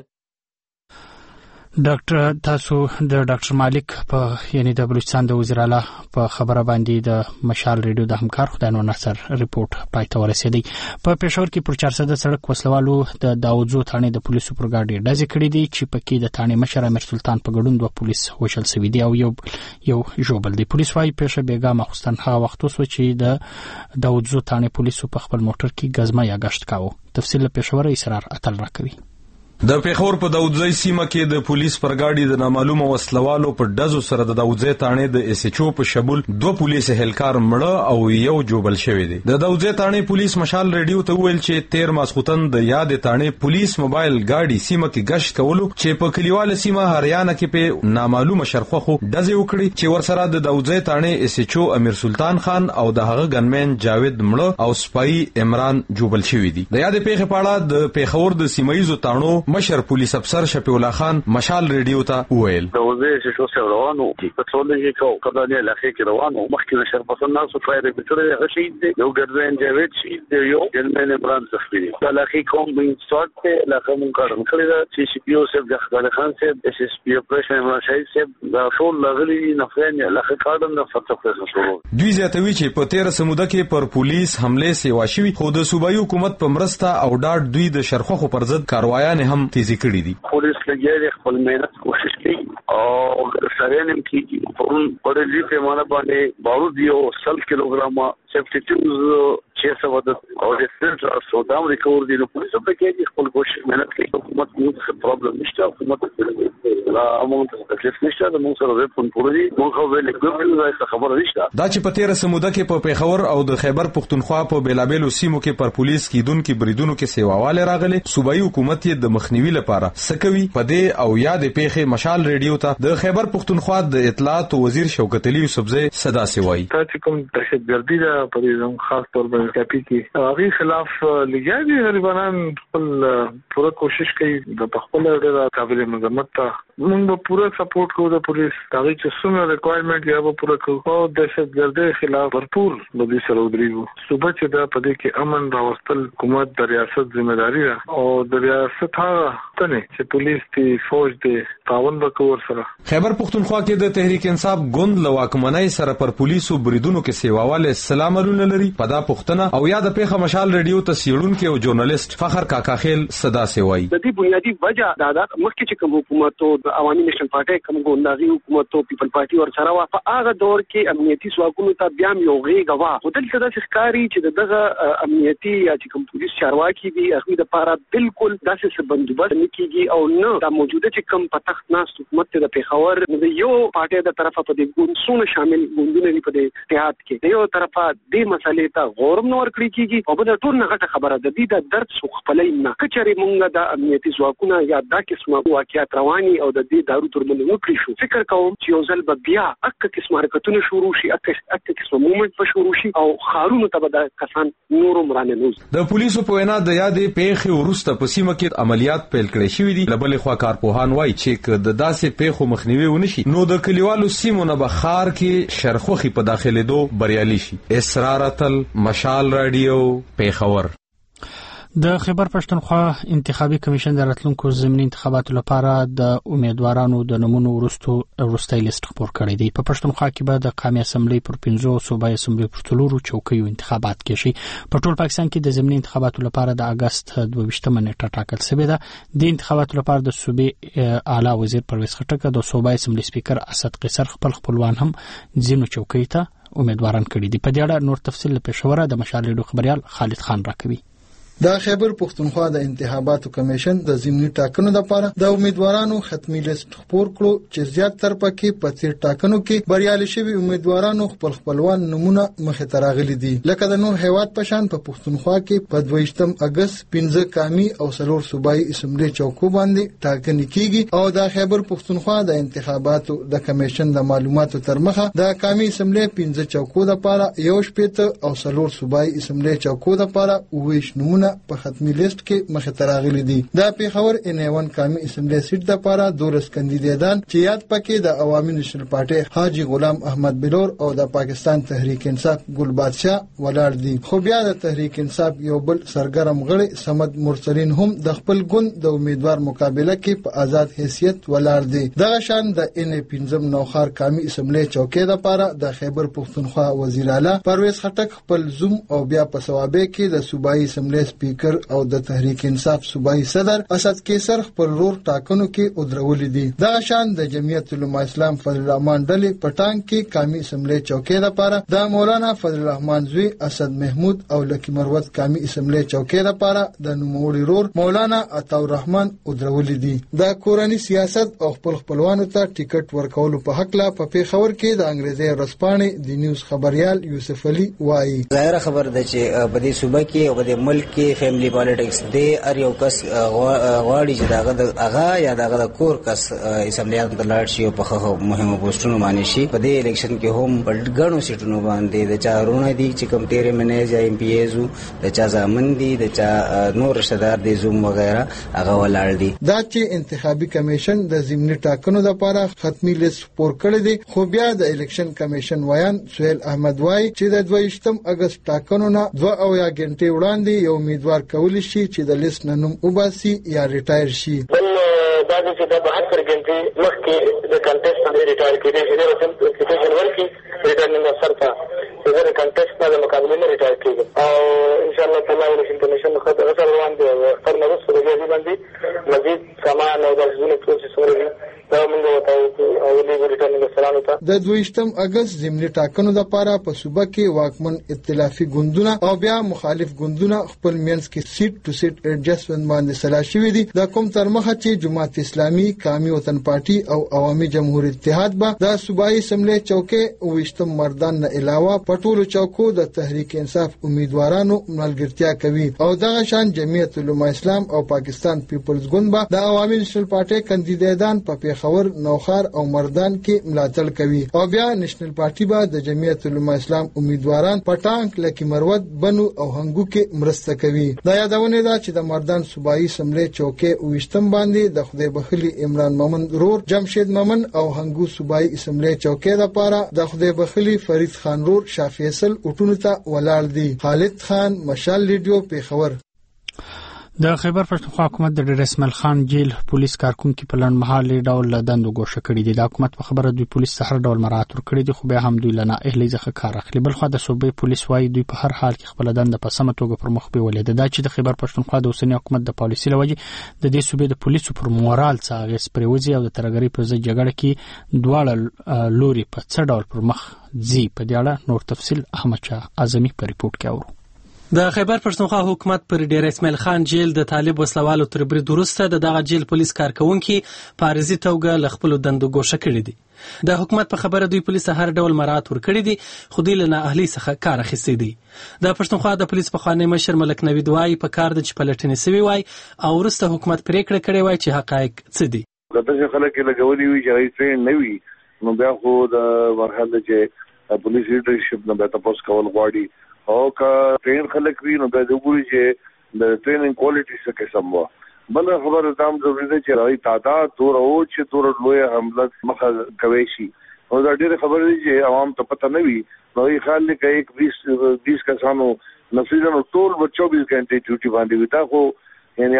ډاکټر تاسو د ډاکټر مالک په یعنی د بلوچستان د وزیر اعلی په خبره باندې د مشال ریډیو د همکار خدای نور ناصر رپورټ پای ته ورسېدی. په پېښور کې پر چارسده سړک وسلوالو د داوودزو تاڼې د پولیسو پر ګاډي ډزې کړې دي چې پکې د تاڼې مشر امیر سلطان په ګډون دوه پولیس وژل سوي دي او یو یو ژوبل دي. پولیس وايي پیښه بېګا ماخوستن هغه وخت وسوه چې د داوودزو تاڼې پولیسو په خپل موټر کې ګزمه یا ګشت کاوه. تفصیل له پېښور اسرار اتل راکوي. د پېښور په داودزی سیمه کې د پولیس پر ګاډي د نامعلومه وسلوالو په ډزو سره د داودزی تاڼې د اس ایچ او په شمول دوه پولیس اهلکار مړه او یو جوبل شوی دی. د داودزی تاڼې پولیس مشال ریډیو ته وویل چې تیر ماسخوتن د یاد تاڼې پولیس موبایل ګاډي سیمه کې گشت کولو چې په کلیواله سیمه هریانه کې په نامعلومه شرخوخو ډزې وکړي چې ورسره د داودزی تاڼې اس ایچ او امیر سلطان خان او د هغه ګنمن جاوید مړه او سپای عمران جوبل شوی دي. د یاد پیښې په اړه د پېښور د سیمایزو تاڼو مشر پولیس افسر شفیع الله خان مشال ریډیو ته وویل د وزیر شو سره روانو پټرول کې کو قبلانه علاقه کې روانو مخکې شربسن ناس فایر بچره غشید دی یو ګرځین جاوید شي دی یو جنمن عمران تخفیری د علاقه کوم بین سټارټ ته علاقه مون کارم کړی دا چې سی پی او سب د خدای خان سب اس اس پی اپریشن عمران شهید سب دا ټول لغلی نفرین علاقه کارم د فتح فیصله شروع دوی زیاتوي چې په تیر سموده کې پر پولیس حمله سیوا شوی خو د صوبایي حکومت په مرسته او ډاډ دوی د شرخو پر ضد کاروایان هم تیزی کړی دي پولیس لګیا خپل مهنت کوشش کوي او سرهنم کیږي په ډېر پیمانه باندې بارود یو سل کیلوګرام سیفټی ټولز چې څه ودا او د سنټر او سودام ریکور دي نو پولیس په کې دي خپل کوشش مهنت کوي حکومت موږ څه پرابلم نشته حکومت لا امون ته تکلیف نشته د موږ سره په پوری موږ خو ویل کوم خبره نشته دا چې په تیر سموده کې په پیښور او د خیبر پښتونخوا په بیلابېلو سیمو کې پر پولیس کیدونکو بریدونو کې سیواواله راغلي صوبایي حکومت یې د مخنیوي لپاره سکوي په دې او یاد پیښه مشال ریډیو ته د خیبر پښتونخوا د اطلاعات وزیر شوکت علي یوسفزی صدا سیوای چې کوم دهشتګردي دا په دې خاص طور باندې کاپی کې هغه خلاف لګیږي غریبانان خپل پوره کوشش کوي د خپل ډېر قابل مذمت ته موږ به پوره سپورټ کوو د پولیس هغه چې څومره ریکوایرمنټ یا به پوره کوو او دهشتګردي خلاف भरपूर بدی سره ودرېږو صوبه چې دا په دې کې امن راوستل حکومت د ریاست ځمېداري ده او د ریاست هغه تنه چې پولیس دی فوج دی تعاون وکور سره خیبر پښتونخوا کې د تحریک انصاف ګوند لواکمنۍ سره پر پولیسو بریدونو کې سیواواله سلام علیونه لري په دا پښتنه او یا د پیښه مشال ریډیو ته سیړونکو او ژورنالیست فخر کاکاخیل صدا سیوای د دې بنیادی وجہ دا د مخکې چې کوم حکومت او د عوامي نشن پارټي کوم ګونداغي حکومت او پیپل پارټي ور سره وا په هغه دور کې امنیتي ځواکونو ته بیا یو غیږه وا خو دلته د ښکاری چې دغه امنیتي یا چې کوم پولیس چارواکي دي هغه د پاره بالکل داسې بندوبست نکېږي او نه دا موجوده چې کوم په تخت ناس حکومت د پیښور د یو پارټي د طرفه په دې ګوندونو شامل ګوندونه لري په دې اتحاد کې د یو طرفه د مسلې ته غور نور کړی کیږي او بل ټول نه غټه خبره ده د درد سو خپلې نه کچري مونږه د امنیتي ځواکونه یا دا قسمه واقعیت رواني او د دې دارو ترمنځ وکړي شو فکر کوم چې یو ځل به بیا اکه قسمه حرکتونه شروع شي اکه اکه قسمه موومنت په شروع شي او خارونو ته به د کسان نور مرانه نوز د پولیسو په وینا د یادې پیښې ورسته په سیمه کې عملیات پیل کړي شوې دي لبل خوا کارپوهان وایي چې د داسې پیښو مخنیوي ونشي نو د کلیوالو سیمو نه به خار کې شرخوخي په داخله دو بریالي شي اسرارتل مشال رادیو پیښور د خیبر پښتونخوا انتخابي کمیشن د راتلونکو ضمني انتخاباتو لپاره د امیدوارانو د نمونو ورستو ورستۍ لیست خبر کړی دی په پښتونخوا کې به د قومي اسمبلی پر پنځو صوبایي اسمبلی پر څلورو چوکیو انتخابات کېږي په ټول پاکستان کې د ضمني انتخاباتو لپاره د اگست دوه ویشتمه نیټه ټاکل شوې ده د انتخاباتو لپاره د صوبې اعلی وزیر پرویز خټک د صوبایي اسمبلی سپیکر اسد قیصر خپل خپلوان هم ځینو چوکیو ته امیدواران کړي دي په دې اړه نور تفصیل له پېښوره د مشال ریډیو خبريال خالد خان راکوي د خیبر پښتونخوا د انتخاباتو کمیشن د ضمني ټاکنو لپاره د امیدوارانو ختمي لیست خبر کړو چې زیات تر پکې په تیر ټاکنو کې بریالي شوي امیدوارانو خپل خپلوان نمونه مخې ته راغلي دي لکه د نور هیواد په شان په پښتونخوا کې په دوه ویشتم اگست پنځه قومي او څلور صوبایي اسمبلی چوکو باندې ټاکنې کیږي او د خیبر پښتونخوا د انتخاباتو د کمیشن د معلوماتو تر مخه د قومي اسمبلی پنځه چوکو لپاره یو شپږ او څلور صوبایي اسمبلی چوکو لپاره ویش نمونه په ختمي لیست کې مخه تراغلي دي د پیښور ان ون قومي اسمبلی سیټ لپاره دولس کاندیدان چې یاد پکې د عوامي نشنل پارټي حاجی غلام احمد بلور او د پاکستان تحریک انصاف ګل بادشاه ولاړ دي خو بیا د تحریک انصاف یو بل سرګرم غړي سمد مرسلین هم د خپل ګوند د امیدوار مقابله کې په آزاد حیثیت ولاړ دي دغه شان د ان پنځم نوخار قومي اسمبلی چوکۍ لپاره د خیبر پښتونخوا وزیر اعلی پرویز خټک خپل زوم او بیا په ثوابه کې د صوبایي اسمبلی سپیکر او د تحریک انصاف صوبایي صدر اسد قیصر خپل رور ټاکنو کې ودرولې دي دغه شان د جمعیت العلماء اسلام فضل الرحمن ډلې پټان کې قومي اسمبلی چوکۍ لپاره د مولانا فضل الرحمن زوی اسد محمود او لکی مروت قومي اسمبلی چوکۍ لپاره د نوموړي رور مولانا عطا الرحمن ودرولې دي د کورنۍ سیاست او خپل خپلوانو ته ټیکټ ورکولو په حق لا په پیښور کې د انګریزي رسپانې د نیوز خبريال یوسف علي وایي ظاهر خبر ده چې په دې صوبه کې او په دې ملک کې د فیملی پالیټکس د ار یو کس غواړي چې داغه د اغا یا داغه د کور کس اسمبلیانو ته لاړ شي او په مهمو پوسټونو باندې شي. په دې الیکشن کې هم په ګڼو سیټونو باندې د چا رونه دي چې کوم تیرې منیز یا ایم پی ایزو د چا زامن دي د چا نور رشتہ دار دي زوم وغیرہ هغه ولاړ دي. دا چې انتخابي کمیشن د ضمني ټاکنو لپاره ختمي لیست پور کړی دی، خو بیا د الیکشن کمیشن ویان سہیل احمد وای چې د دویشتم اگست ټاکنو نه دوه او یا غنټې وړاندې یو امیدوار کولی شي چې د لیست نه نوم وباسي یا ریټایر شي. دا چې د بهتر غنټې مخکې د کنټیسټ نه ریټایر کېدی شي د رسم اپلیکیشن ورکي ریټرنینګ افسر ته د کنټیسټ نه د مقابله نه ریټایر کېږي او ان شاء الله تعالی الیکشن کمیشن خو د سره روان دي او پر نو سره دې باندې مزید سامان او د ځینې پروسس ورغلي دا موږ وتاو او د ریټرنینګ افسرانو ته د دویشتم اگست ضمني ټاکنو لپاره په صوبه کې واکمن ائتلافي ګوندونه او بیا مخالف ګوندونه خپل مینس کې سیټ ټو سیټ ایڈجسټمنټ باندې سلا شوی دي. د کوم تر مخه چې جماعت اسلامي، قومي وطن پارټي او عوامي جمهور اتحاد به د صوبایي اسمبلی چوکې وشتم مردان نه علاوه په ټولو چوکو د تحریک انصاف امیدوارانو ملګرتیا کوي او دغه شان جمعیت العلماء اسلام او پاکستان پیپلز ګوند به د عوامي نېشنل پارټي کاندیدان په پیښور، نوخار او مردان کې ملاتړ کوي او بیا نېشنل پارټي به د جمعیت العلماء اسلام امیدواران پټانک، لکی مروت، بنو او هنګو کې مرسته کوي. دا یادونه ده چې د مردان صوبایي اسمبلی چوکې وشتم باندې د خدای بخلي عمران مومن رور، جمشید مومن او هنګو صوبایي اسمبلی چوکې لپاره د خدای بخلي فرید خان رور، شاه فیصل اټونو ته ولاړ دي. خالد خان، مشال ریډیو، پیښور. د خیبر پښتونخوا حکومت د ډیر اسماعیل خان جیل پولیس کارکونکو په لنډمهالي ډول له دندو ګوښه کړي دي. د حکومت په خبره دوی پولیس ته هر ډول مراعات ورکړي دي، خو بیا هم دوی له نااهلۍ څخه کار اخلي. بلخوا د صوبې پولیس وایي دوی په هر حال کې خپله دنده په سمه توګه پر مخ بیولې ده. دا چې د خیبر پښتونخوا د اوسني حکومت د پالیسۍ له وجې د دې صوبې د پولیسو پر مورال څه اغېز پرېوځي او د ترهګرۍ پر ضد جګړه کې دواړه لوري په څه ډول پر مخ ځي، په دې اړه نور تفصیل احمد شاه اعظمي په ریپورت کې اورو. د خیبر پښتونخوا حکومت پر ډیر اسماعیل خان جیل د طالب وسلوالو تر برید وروسته د دغه جیل پولیس کارکونکو په عارضي توګه له خپلو دندو ګوښه کړي دي. د حکومت په خبره دوی پولیس هر ډول مراعات ورکړي دي، خو دوی له نااهلۍ څخه کار اخیستی دی. د پښتونخوا د پولیس پخوانی مشر ملک نوید وایي په کار د چې پلټنې سوي وای او وروسته حکومت پریکړه کړې وای چې حقایق څه دي. کله چې خلک لګولي وي چې ټرین نه وي نو بیا خو د مرحله چې پولیس لیډرشپ نه به تاسو کول غواړي او کا ټرین خلک وی نو د وګوري چې د ټریننګ کوالټي څه قسم و. بل خبره دام ضروري ده چې راوي تعداد تور او چې تور لوی حمله مخه کوي شي او دا ډېر خبره دي چې عوام ته پته نه وي نو یې خیال لري چې یک بیس بیس کسانو نفسیانو ټول چوبیس غنټې ډیوټي باندې وي. تا خو یعنی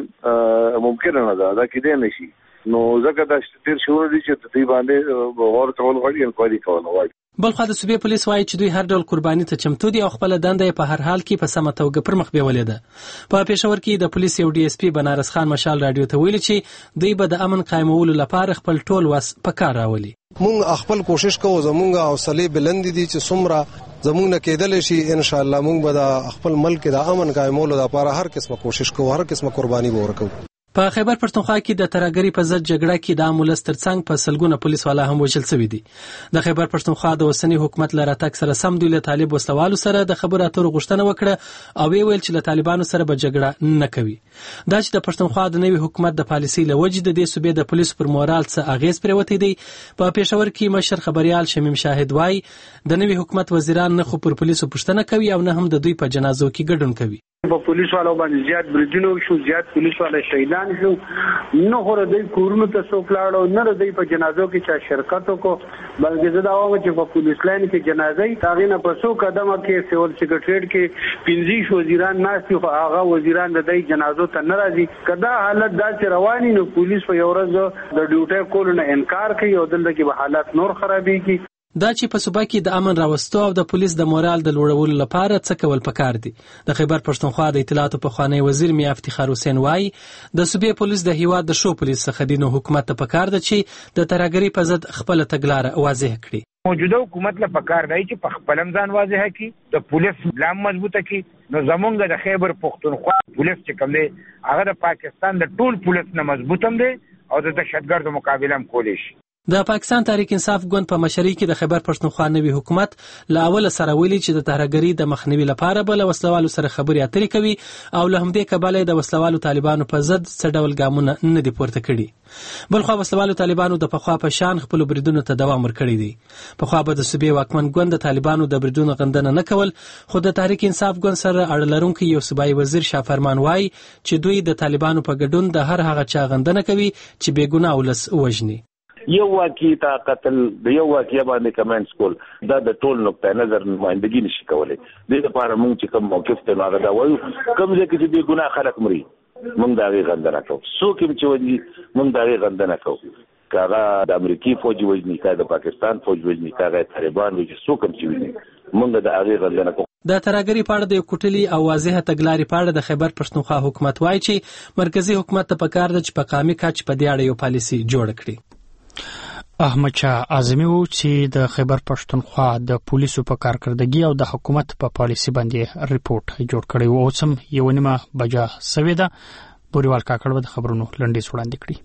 عملاً ممکن نه ده دا کېدای نشي. نو ځکه دا ډېر شعور دي چې دې باندې غور کول غواړي انکوایري کول غواړي. بلخوا د صوبې پولیس وایي چې دوی هر ډول قرباني ته چمتو دي او خپل دنده په هر حال کې په سمه توګه پر مخ بیولې ده. په پېښور کې د پولیس یو ډي اس پي بنارس خان مشال رادیو ته ویلي چې دوی به د امن قائمولو لپاره خپل ټول وس په کار راولي. مونږ خپل کوشش کوو، زمونږ حوصله بلند دي چې څومره زمونږ نه کېدل شي ان شاء الله مونږ به د خپل ملک د امن قائمولو لپاره هر قسمه کوشش کوو، هر قسمه قرباني به ورکوو. په خیبر پښتونخوا کې د ترهګرۍ په ضد جګړه کې د امولس ترڅنګ په سلګونه پولیس والا هم وژل شوي دي. د خیبر پښتونخوا د اوسني حکومت له راتګ سره سم دوی له طالب وسلوالو سره د خبرو اترو غوښتنه وکړه او ویل چې له طالبانو سره به جګړه نه کوي. دا چې د پښتونخوا د نوي حکومت د پالیسۍ له وجې د دې صوبې د پولیسو پر مورال څه اغېز پرېوتی دی. په پېښور کې مشر خبريال شمیم شاهد وایي د نوي حکومت وزیران نه خو پر پولیسو پوښتنه کوي او نه هم د دوی په جنازو کې ګډون کوي. په پولیس والو باندې زیات بریدونه شو، زیات پولیس والا شهیدان شو، نو خو د کورونو ته څوک لاړو نه د په جنازو کې چا شرکت وکړو، بلکې زه دا وایم چې په پولیس لاین کې جنازې هغې نه په څو قدمه کې سیول سیکرټریټ کې پنځه وزیران ناست دي خو هغه وزیران د دې جنازو ته نه راځي. که دا حالت داسې رواني نو پولیس په یو ورځ د ډیوټۍ کولو نه انکار کوي او دلته کې به حالات نور خرابېږي. دا چې په صوبه کې د امن راوستو او د پولیس د مورال د لوړولو لپاره څه کول پکار دي. د خیبر پښتونخوا د اطلاعاتو پخوانی وزیر میا افتخار حسین وایي د صوبې پولیس د هیواد د شو پولیس څخه دي، نو حکومت ته پکار ده چې د ترهګرۍ په ضد خپله تګلاره واضح کړي. موجوده حکومت له پکار دی چې په خپل ځان واضح کړي، د پولیس بلام مضبوطه کړي. نو زمونږ د خیبر پښتونخوا پولیس چې کوم دی هغه د پاکستان د ټول پولیس نه مضبوط هم دی او د دهشتګردو مقابله هم کولی شي. د پاکستان تحریک انصاف ګوند په مشرۍ کې د خیبر پښتونخوا نوي حکومت له اوله سره ویلي چې د ترهګرۍ د مخنیوي لپاره به له وسلوالو سره خبرې اترې کوي او له همدې کبله د وسلوالو طالبانو په ضد څه ډول ګامونه نه دي پورته کړي. بلخوا وسلوالو طالبانو د پخوا په شان خپلو بریدونو ته دوام ورکړی دی. پخوا به د صوبې واکمن ګوند د طالبانو د بریدونو غندنه نه کول، خو د تحریک انصاف ګوند سره اړه لرونکی یو صوبایي وزیر شاه فرمان وایي چې دوی د طالبانو په ګډون د هر هغه چا غندنه کوي چې بې ګناه ولس ووژني. یو واقعي تا قتل د یو واقعي باندې کمنټس کول دا د ټول نقطه نظر نمائندګي نشي کولای. د لپاره موږ چې کوم موقف ته هغه دا وایو کوم ځکه چې بې ګناه خلک مري موږ دا غي غندنه کوو. څوک چې ودی موږ دا غي غندنه کوو. کاغه د امریکای فوج وژني، کاغه د پاکستان فوج وژني، کاغه طالبان وژني، څوک هم چې وژني موږ دا غي غندنه کوو. د ترهګرۍ په اړه د یو کوټلي او واضحه تګلارې په اړه د خیبر پښتونخوا حکومت وایي چې مرکزی حکومت ته پکار ده چې په قامي کچ په دې اړه یو پالیسي جوړ کړي. احمد شاه اعظمي وو چې د خیبر پښتونخوا د پولیسو په کارکردګي او د حکومت په پالیسي باندې ریپورت جوړ کړی و. اوس هم یو نیمه بجه سوې ده. بوریوال کاکړ به د خبرونو لنډیز وړاندې کړي.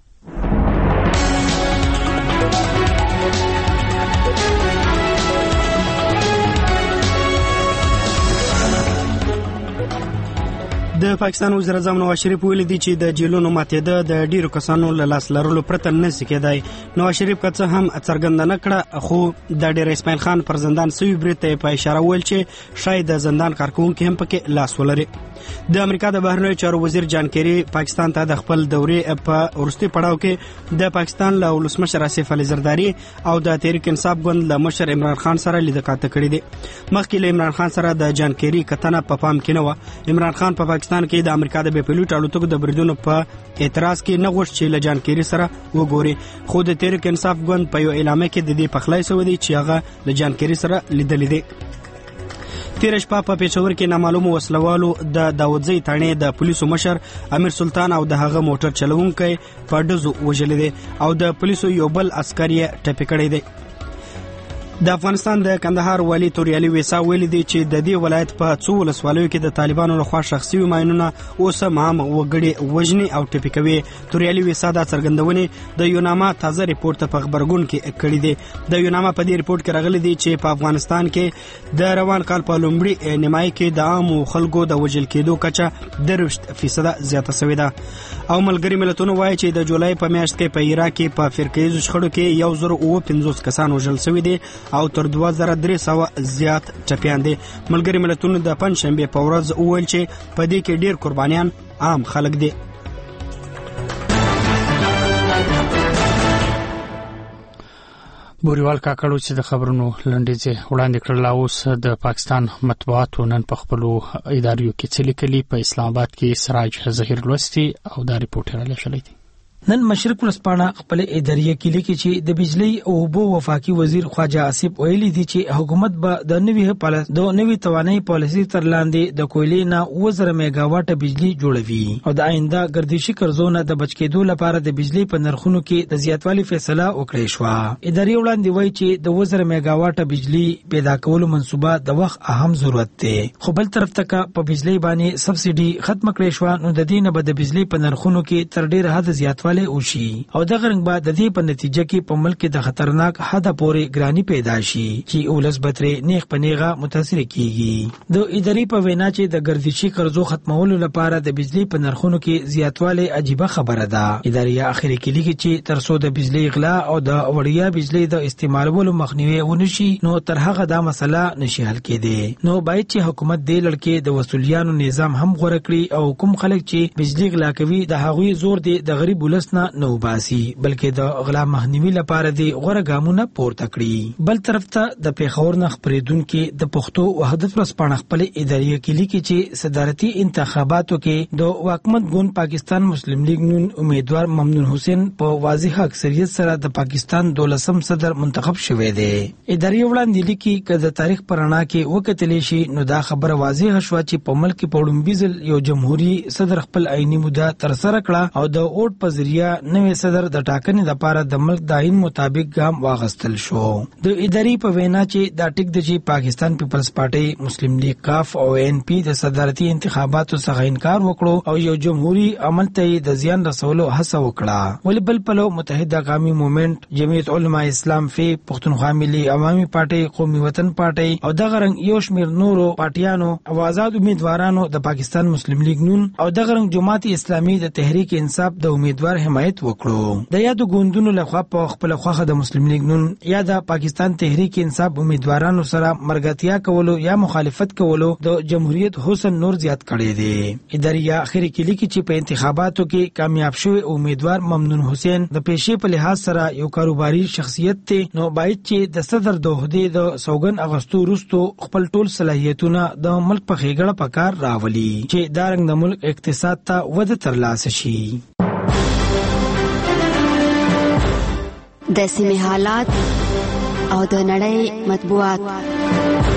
د پاکستان وزیر اعظم نواز شریف ویلي دی چې د جیلونو ماتېده د ډیرو کسانو له لاس لرلو پرته نه سي کېدای. نواز شریف که څه هم څرګنده نه کړه، خو د ډیر اسماعیل خان پر زندان سوي برید ته په اشاره ویل چې شاید د زندان کارکونکي هم پکې لاس ولري. د امریکا د بهرنیو چارو وزیر جان کیری پاکستان ته د خپل دورې په وروستي پړاو کې د پاکستان له ولسمشر آصف علي زرداري او د تحریک انصاف ګوند له مشر عمران خان سره لیدکاته کړې دي. مخکې له عمران خان سره د جان کیری کتنه په پام کې نه و. عمران خان په پاکستان کې د امریکا د بې پیلوټ الوتکو د بریدونو په اعتراض کې نه غوښت چې له جان کیری سره وګوري، خو د تحریک انصاف ګوند په یو اعلامیه کې د دې پخلای سو دی چې هغه له جان کیری سره لیدلې دي. تیر شپه په پېښور کې نامعلوم وسلوالو د داودزی تاڼې د پولیسو مشر امیر سلطان او د هغه موټر چلوونکی په ډزو وژل دي او د پولیسو یو بل عسکر یې ټپي کړی دی. د افغانستان د کندهار والی توریالي ویسا ویلي دی چې د دې ولایت په څو ولسوالیو کې د طالبانو لخوا شخصي ماینونه اوس هم عام وګړي وژني او ټپي کوي. توریالي ویسا دا څرګندونې د یوناما تازه ریپورت په خبرګون کې کړې دي. د یوناما په دې ریپورت کې راغلي دي چې په افغانستان کې د روان کال په لومړي نیمایي کې د عام خلکو د وژل کېدو کچه درویشت فیصده زیاته شوې ده. او ملګري ملتونو وایي چې د جولای په میاشت کې په عراق کې په فرقیزو شخړو کې یو زر اوه پنځوس کسان وژل شوي دي او تر دوه زره درې سوه زیات ټپیان دي. ملګري ملتونو د پنجشنبې په ورځ وویل چې په دې کې ډیر قربانیان عام خلک دي. بوریوال کاکړو چې د خبرونو لنډیز وړاندې کړل. اوس د پاکستان مطبوعاتو نن په خپلو اداریو کې څه لیکلي. په اسلام آباد کې سراج ظهیر لوستي او دا ریپورټ را لېږلی دی. نن مشرق ورځپاڼه خپل اداریه کې لیکي چې د بجلی او اوبو وفاقي وزیر خواجه آصف ویلي دی چې حکومت به د نوې پالیسي د نوې توانایي پالیسي تر لاندې د کویلې نه اووه زره میگا واټه بجلی جوړوي او د آینده ګردشي قرضونو د بچ کېدو لپاره د بجلی په نرخونو کې د زیاتوالي فیصله وکړې شو. اداري وړاندې وایي چې د اووه زره میگا واټه بجلی پیدا کولو منصوبه د وخت اهم ضرورت دی، خو بل طرف ته په بجلی باندې سبسيډي ختم کړې شو نو د دې نه به د بجلی په نرخونو کې تر ډیر حد زیاتوالی وشي او د غرنګ بعد د دې په نتیجه کې په ملک د خطرناک حد پورې ګرانی پیدا شي چې اولس بترې نیغ په نیغه متاثر کیږي. د اداري په وینا چې د ګردشي قرضو ختمولو لپاره د بجلی په نرخونو کې زیاتوالی عجیبه خبره ده. اداري اخري کې لیکي چې تر څو د بجلی غلا او د وړیا بجلی د استعمالولو مخنیوي ونشي نو تر هغه دا مسله نشي حل کېدی. نو باید چې حکومت دې لړکې د وسولیانو نظام هم غوړه کړي او کوم خلک چې بجلی غلا کوي د هغوی زور دی د غریب ولسنه نو باسي بلکې د غلا مخنیوي لپاره دی غوړه ګامونه پورته کړي. بل طرف ته د پیښور نه خبرېدونکو د پښتو وحدت ورځپاڼه خپل اداري کې لیکي چې صدارتي انتخاباتو کې د واکمن ګوند پاکستان مسلم لیگ نون امیدوار ممنون حسین په واضح اکثریت سره د پاکستان دولسم صدر منتخب شوی دی. اداري وړاندې لیکي چې د تاریخ پرانا کې وکتلې شي نو دا خبره واضح شوه چې په ملک په وړاندې یو جمهوریت صدر خپل عیني موده تر سره کړه او د اوټ په نظریه نوې صدر د ټاکنې لپاره د ملک د آئین مطابق ګام واخیستل شو. د ادارې په وینا چې دا ټیک د چې پاکستان پیپلز پارټي، مسلم لیگ کاف او این پی د صدارتي انتخاباتو څخه انکار وکړو او یو جمهوریت عمل ته د زیان رسولو هڅه وکړه. ولې بل پلو متحده قومي موومېنټ، جمعیت علما اسلام فی، پښتونخوا ملي عوامي پارټي، قومي وطن پارټي او دغه رنګ یو شمېر نورو پارټیانو او آزاد امیدوارانو د پاکستان مسلم لیگ نون او دغه رنګ جماعت اسلامي د تحریک انصاف د امیدوار حمایت وکړو. د یادو ګوندونو لخوا په خپل خوخه د مسلم لیگ نون یا د پاکستان تحریک انصاف امیدوارانو سره مرګتیا کولو یا مخالفت کولو د جمهوریت حسن نور زیات کړی دی. ادارې اخر کې لیکي چې په انتخاباتو کې کامیاب شوی امیدوار ممنون حسین د پیشې په لحاظ سره یو کاروباري شخصیت ته نو باید چې د صدر د عہدې د سوګن اغستو وروسته خپل ټول صلاحیتونه د ملک په خېګړه په کار راولي چې دا رنګ د ملک اقتصاد ته وده ترلاسه شي. د سیمې حالات او د نړۍ مطبوعات.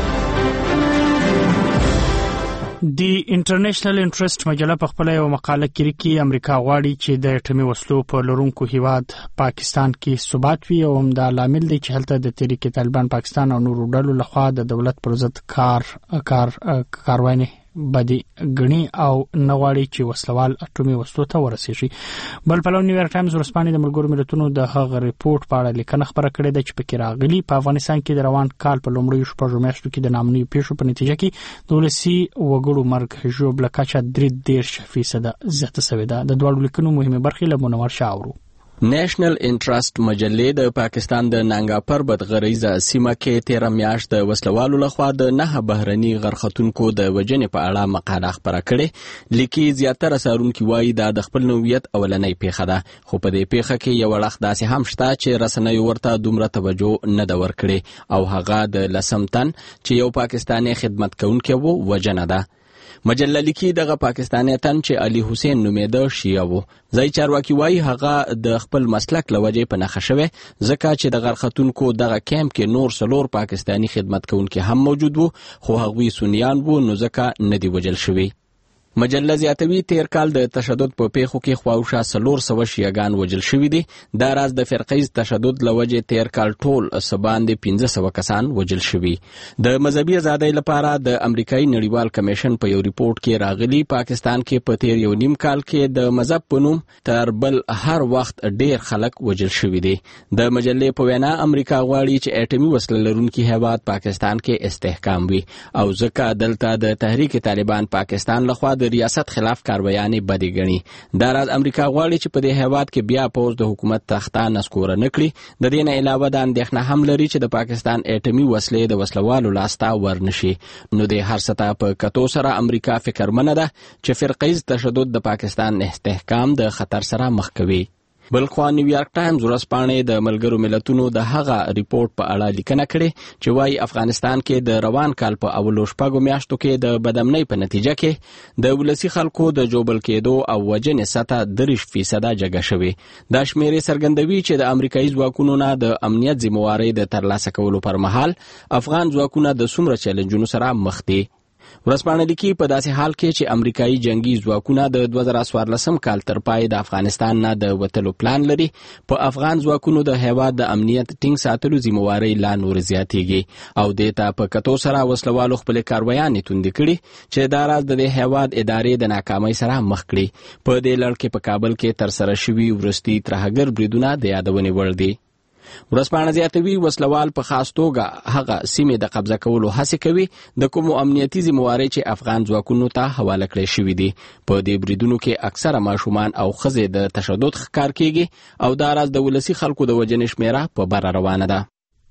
دی انټرنیشنل انټرست مجله په خپل یو مقاله کې لیکي امریکا غواړي چې د اټومي وسلو په لرونکو هیواد پاکستان کې ثبات وي او هم دا لامل دی چې هلته د تحریک طالبان پاکستان او نورو ډلو لخوا د دولت پر ضد کار کار کاروانی بدی غني او نغواړي چې وسلوال اټومي وسلو ته ورسیږي. بل په نیویارک ټایمز ورسپانې د ملګرو ملتونو د هغه ریپورت په اړه لیکنه خبره کړې ده چې پکې راغلي په افغانستان کې د روان کال په لومړیو شپږو میاشتو کې د نامنوي پیښو په نتیجه کې د ولسي وګړو مرګ ژوبله کچه درې دېرش فیصده زیاته شوې ده. د دوه لیکنو مهمه برخې له منور شاورو. نېشنل انټرست مجلې د پاکستان د نانګاپر بدغریزه سیمه کې تیر میاشت د وسلوالو لخوا د نه بهرني غرختونکو د وجنې په اړه مقاله خبره کړې. لیکي زیاتره څارونکي وایي دا د خپل نوعیت اولنۍ پیښه ده، خو په دې پیښه کې یو وخت داسې هم شته چې رسنۍ ورته دومره توجه نه ده ورکړې او هغه د لسم تن چې یو پاکستاني خدمت کوونکی وو وجنه ده. مجله لیکي دغه پاکستاني تن چې علي حسین نومېده شیعه وو. ځای چارواکي وایي هغه د خپل مسلک له وجې په نښه شوی ځکه چې د غرختونکو دغه کیمپ کې نور څلور پاکستاني خدمت کوونکي هم موجود وو خو هغوی سنیان وو نو ځکه نه دي وژل شوي. مجله زیاتوي تیر کال د تشدد په پیښو کې خواوشا څلور سوه شیعهګان وژل شوي دي. دا راز د فرقیز تشدد له وجې تیر کال ټول څه باندې پنځه سوه کسان وژل شوي. د مذهبي ازادۍ لپاره د امریکایي نړیوال کمیشن په یو ریپورت کې راغلي پاکستان کې په تیر یو نیم کال کې د مذهب په نوم تر بل هر وخت ډیر خلک وژل شوي دي. د مجلې په وینا امریکا غواړي چې اټومي وسله لرونکي هیواد پاکستان کې استحکام وي او ځکه دلته د تحریک طالبان پاکستان لخوا د ریاست خلاف کاروایانې بدې ګڼي. دا راز امریکا غواړي چې په دې هیواد کې بیا پوز د حکومت تخته نسکوره نه کړي. د دې نه علاوه دا اندېښنه هم لري چې د پاکستان اټومي وسلې د وسلوالو لاسته ورنشي. نو د هر څه ته په کتو سره امریکا فکرمنه ده چې فرقیز تشدد د پاکستان استحکام د خطر سره مخ کوي. بل خو نیویارک ټایمز ورځپاڼې د ملګرو ملتونو د هغه ریپورت په اړه لیکنه کړې چې وايي افغانستان کې د روان کال په اولو شپږو میاشتو کې د بدامنۍ په نتیجه کې د ولسي خلکو د جوبل کېدو او وجنې سطح دېرش فیصده جګه شوې. دا شمیرې څرګندوي چې د امریکایي ځواکونو نه د امنیت ذمہوارۍ د ترلاسه کولو پر مهال افغان ځواکونه د څومره چیلنجونو سره مخ دي. ورځپاڼه لیکي په داسې حال کې چې امریکایي جنگي ځواکونه د دوه زره څوارلسم کال تر پای د افغانستان نه د وتلو پلان لري، په افغان ځواکونو د هیواد د امنیت ټینګ ساتلو ذمہوارۍ لا نور زیاتېږي او دې ته په کتو سره وسلوالو خپلې کاروایانې توندې کړي چې دا راز د دې هیواد ادارې د ناکامۍ سره مخ کړي. په دې لړ کې په کابل کې ترسره شوي وروستي ترهګر بریدونه د یادونې وړ دي. ورځپاڼه زیاتوي وسلوال په خاص توګه هغه سیمې د قبضه کولو هڅې کوي د کومو امنیتي ذمہوارۍ چې افغان ځواکونو ته حواله کړې شوې دي. په دې بریدونو کې اکثره ماشومان او ښځې د تشدد ښکار کیږي او دا راز د ولسي خلکو د وژنې شمیره په بره روانه ده.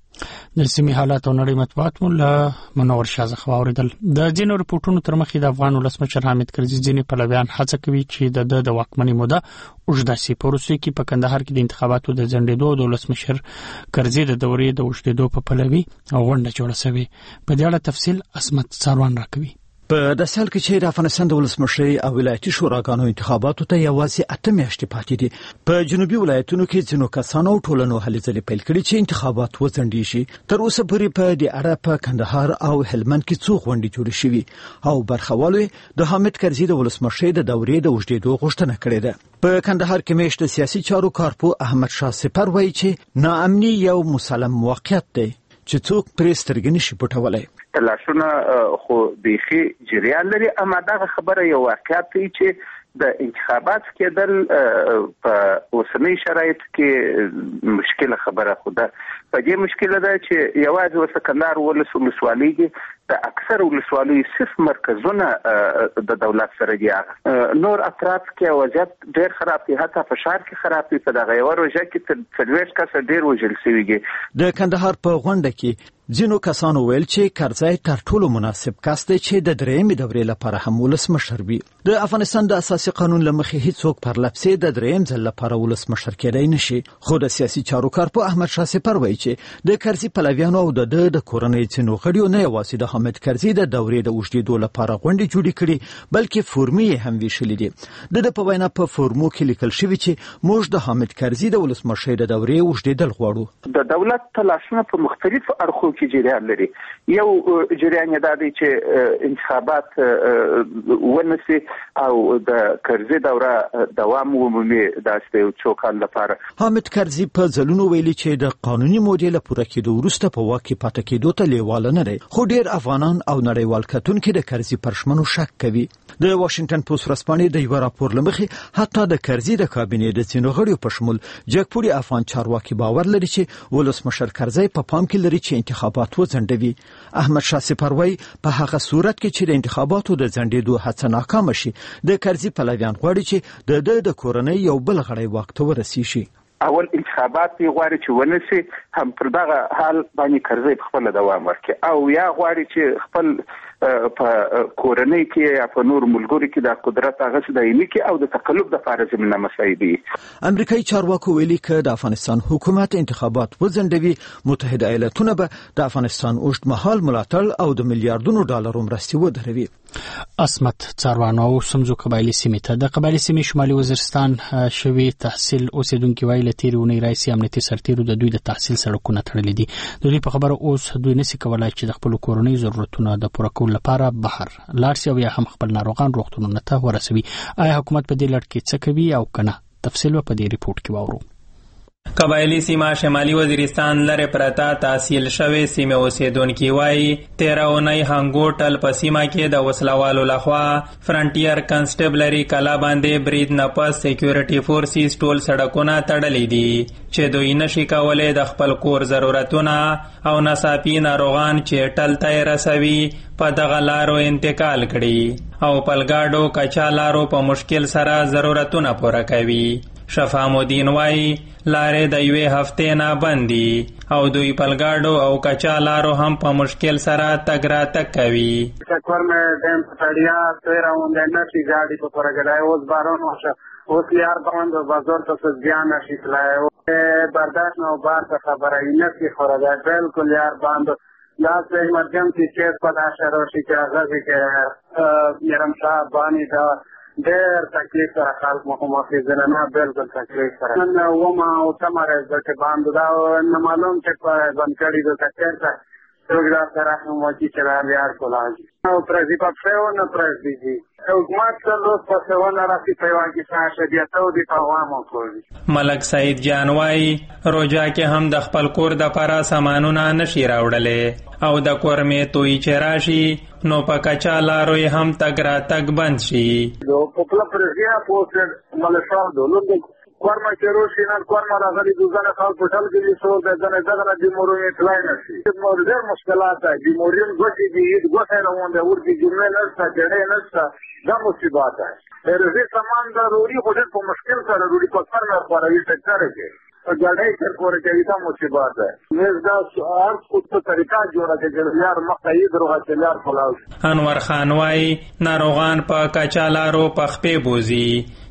د سیمې حالات او نړۍ مطبوعات مو له منور شاه څخه واورېدل. د ځینو رپورټونو تر مخې د افغان ولسمشر حامد کرزي ځینې پلویان هڅه کوي چې د د واکمنۍ موده اوږده شي. په وروستیو کې په کندهار کې د انتخاباتو د ځنډېدو د ولسمشر کرزي د دورې د اوږدېدو په پلوي غونډه جوړه شوې. په دې اړه تفصیل عصمت ساروان راکوي. په د سال کې چې د افغانستان د ولسمشرۍ او ولایتي شوراګانو انتخاباتو ته یوازې اته میاشتې پاتې دي. په جنوبي ولایتونو کې ځینو کسانو او ټولنو هلې ځلې پیل کړي چې انتخابات وځنډي شي. تر اوسه پورې په دې اړه په کندهار او هلمند کې څو غونډې جوړې شوې او برخوالو د حامد کرزي د ولسمشرۍ د دورې د اوږدېدو غوښتنه کړې ده. په کندهار کې میشت سیاسي چارو کارپو احمد شاه سپر وایي چې ناامني یو مسلم واقعیت دی چې څوک پرې سترګې نشي پټولی. تلاشونه خو بیخي جریان لري، اما دغه خبره یو واقعیت دی چې د انتخابات کېدل په اوسنۍ شرایطو کې مشکله خبره خو ده. په دې مشکله ده چې یوازې اوس کندهار ولس ولسوالۍ کې د اکثر ولسوالیو صرف مرکزونه د دولت سره دي، نور اطراف کې وضعیت ډېر خراب دی، حتی په ښار کې خراب دی. په دغه یوه روژه کې تر څلوېښت کسه ډېر وژل شوي دي. د کندهار په غونډه کې ځینو کسانو ویل چې کرزی تر ټولو مناسب کس دی چې د درېیمې دورې لپاره هم ولسمشر وي. د افغانستان د اساسي قانون له مخې هیڅوک پر لپسې د درېیم ځل لپاره ولسمشر کېدای نشي، خو د سیاسي چارو کارپو احمد شاه سپر وایي چې د کرزي پلویانو او د د کورنۍ ځینو غړیو نه یوازې د حامد کرزي د دورې د اوږدېدو لپاره غونډې جوړې کړي بلکې فورمې یې هم ویشلې دي. د د په وینا په فورمو کې لیکل شوي چې موږ د حامد کرزي د ولسمشرۍ د دورې اوږدېدل غواړو. د دولت تلاشونه په مختلفو اړخو کې جریان لري. یو جریان دا دی چې انتخابات ونسي او د کرزي دوره دوام ومومي، داسې یو څو کال لپاره. حامد کرزي په ځلونو ویلي چې د قانوني مودې له پوره کېدو وروسته په واک کې پاتې کېدو ته لیواله نه دی، خو ډېر افغانان او نړیوال کتونکي د کرزي پر ژمنو شک کوي. د واشنګټن پوسټ ورځپاڼې د یوه راپور له مخې حتی د کرزي د کابینې د ځینو غړیو په شمول جګپوړي افغان چارواکي باور لري چې ولسمشر کرزي په پام کې لري چې انتخابات وځنډوي. احمد شاه سپر وایي په هغه صورت کې چې د انتخاباتو د ځنډېدو هڅه ناکامه شي د کرزي پلویان غواړي چې د د د کورنۍ یو بل غړی واک ته ورسیږي. اول انتخابات یې غواړي چې ونسي، هم پر دغه حال باندې کرزي په خپله دوام ورکړي، او یا غواړي چې خپل په کورنۍ کې یا په نور ملګرو کې د قدرت هغه دایمي کې او د تقلب لپاره زمینه مساعدي. امریکایي چارواکو ویلي که د افغانستان حکومت انتخابات وځنډوي متحده ایالتونه به د افغانستان اوږدمهال ملاتړ او د میلیارډونو ډالرو مرستې ودروي. اسمت څاروانو سمزو قبایلی سیمې ته د قبایلی سیمې شمالي وزیرستان شوي تحصیل اوسیدونکو ویل تیرې اونۍ راهیسې امنیتي سرتیرو د دوی د تحصیل سړکونه تړلي دي. د دوی په خبره اوس دوی نشي کولای چې د خپل کورنۍ ضرورتونه د پوره کولو لپاره بهر لاړ شي او یا هم خپل ناروغان روغتونونو ته ورسوي. آیا حکومت په دې لړ کې څه کوي او کنه؟ تفصیل په دې ریپورت کې واورو. قبایلی سیمه شمالي وزیرستان لره پرتا تحصیل شوی سیمه اوسیدونکو وایي تیره اونۍ هنګوټل په سیمه کې د وسلوالو لخوا فرنټیر کنسټیبلری کلا باندې برید نه پس سکیورټي فورسز ټول سړکونه تړلي دي چې دوی نشي کولای د خپل کور ضرورتونه او ناڅاپي ناروغان چې ټل ته رسوي په دغه لارو انتقال کړي او پلګاډو کچا لارو په مشکل سره ضرورتونه پوره کوي. شفا مودین وای لارې د یوې هفتې نه بندي او دوی پلګاډو او کچا لارو هم په مشکل سره تګ راتګ کوي. چکور میں ڈیم پٹڑیا تیرا اونده نشی گاڑی په پرګړای اوس بارون وشه اوس یار باندې بازار ته ځان نشي تلای برداشت نو بار ته خبره نه کی خورده بالکل یار باندې لاس په ایمرجنسي کیس په داشره شي چې هغه کې یرم صاحب باندې دا ډېر تکلیف سره خلک محافظینه نه بالکل تکلیف سره نن وما او تمره ځکه باندې دا نه معلوم چې په بنکړی د تکلیف سره څنګه سره هم وکی چې راځي کولاږي او پرځي په نه پرځي حکومت له پسونه راځي په واګي څخه بیا ته د پیغام کوي. ملک سعید جانوای روجا کې هم د خپل کور د پاره سامانونه نشي راوړلې او د کور می توي چراشي نو په کچا لارو هم تګ را تګ بند شي. په خپل پرځیا پوسټ ملشان دولت کورما چروشي نن کورما راغلي دوزنه خلک پټل کې څو د ځنه ځنه د مورې اطلاع نشي. د ډېر مشکلات دي مورین غوټي دي غوټه روانه ورته جمله نشته جړې نشته دا مصیبت ده. ورزي سامان ضروري خو په مشکل سره ضروري په سر نه خوري ټکر کې جړې تر پورې کې دا مصیبت ده. نس دا هر څه طریقه جوړه کې یار مخې دروغه چې یار خلاص. انور خان وايي ناروغان په کچالارو په خپې بوزي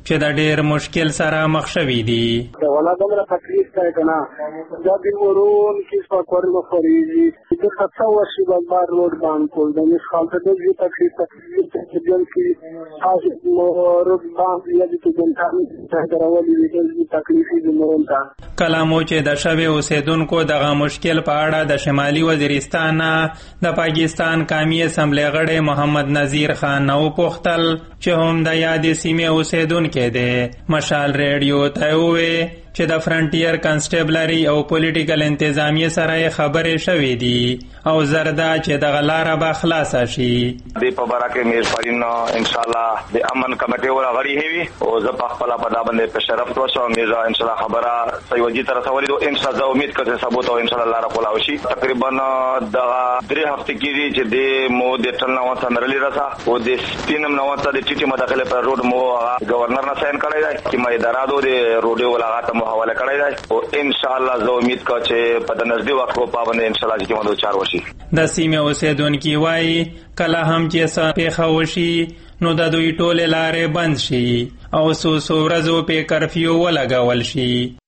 چې د ډیر مشکل سره مخ شوي دي. ولا دمره تکلیف کوي کنه دا د ورون کې څو کور مو خوريږي چې څه وشي د بار روډ باندې کول د مش خالته د دې تکلیف چې جن کې تاسو مو روډ باندې یادې ته ګنټه دراولې د تکلیف د مرون تا کلامو چې د شوی اوسیدونکو دغه مشکل په اړه د شمالي وزیرستان د پاکستان قومي اسمبلی غړی محمد نذیر خان نو پوښتل چې هم د یادې سیمې اوسیدونکو دی. مشال ریډیو ته وویل چې د فرنټیر کنسټیبلری او پولیټیکل انتظامیه سره خبرې شوې دي او زردا چې د غلاره به خلاص شي. د په برکه میرپارین ان شاء الله د امن کمیټه ولا غړي هوي او زه په خپل په دا باندې په شرف توشم میرا ان شاء الله خبره سیوجي تر څولې دو ان شاء الله امید کوم ثبوت او ان شاء الله لاره کولا وشي. تقریبا د درې هفته کې چې د مو د ټلنو سمرلی راسا او د سپینم نو ته د ټیټي مداخله پر روډ مو گورنر نه ساين کړی دی چې مې درادو د روډ ولاغه حواله کړی دی او ان شاء الله زه امید کوم چې په د نږدې وخت په باندې ان شاء الله چې موږ چار وشي. د سیمې اوسیدونکو وایي کله هم چې څه پیښه وشي نو د دوی ټول لارې بند شي او څو څو ورځې په کرفیو ولګول شي.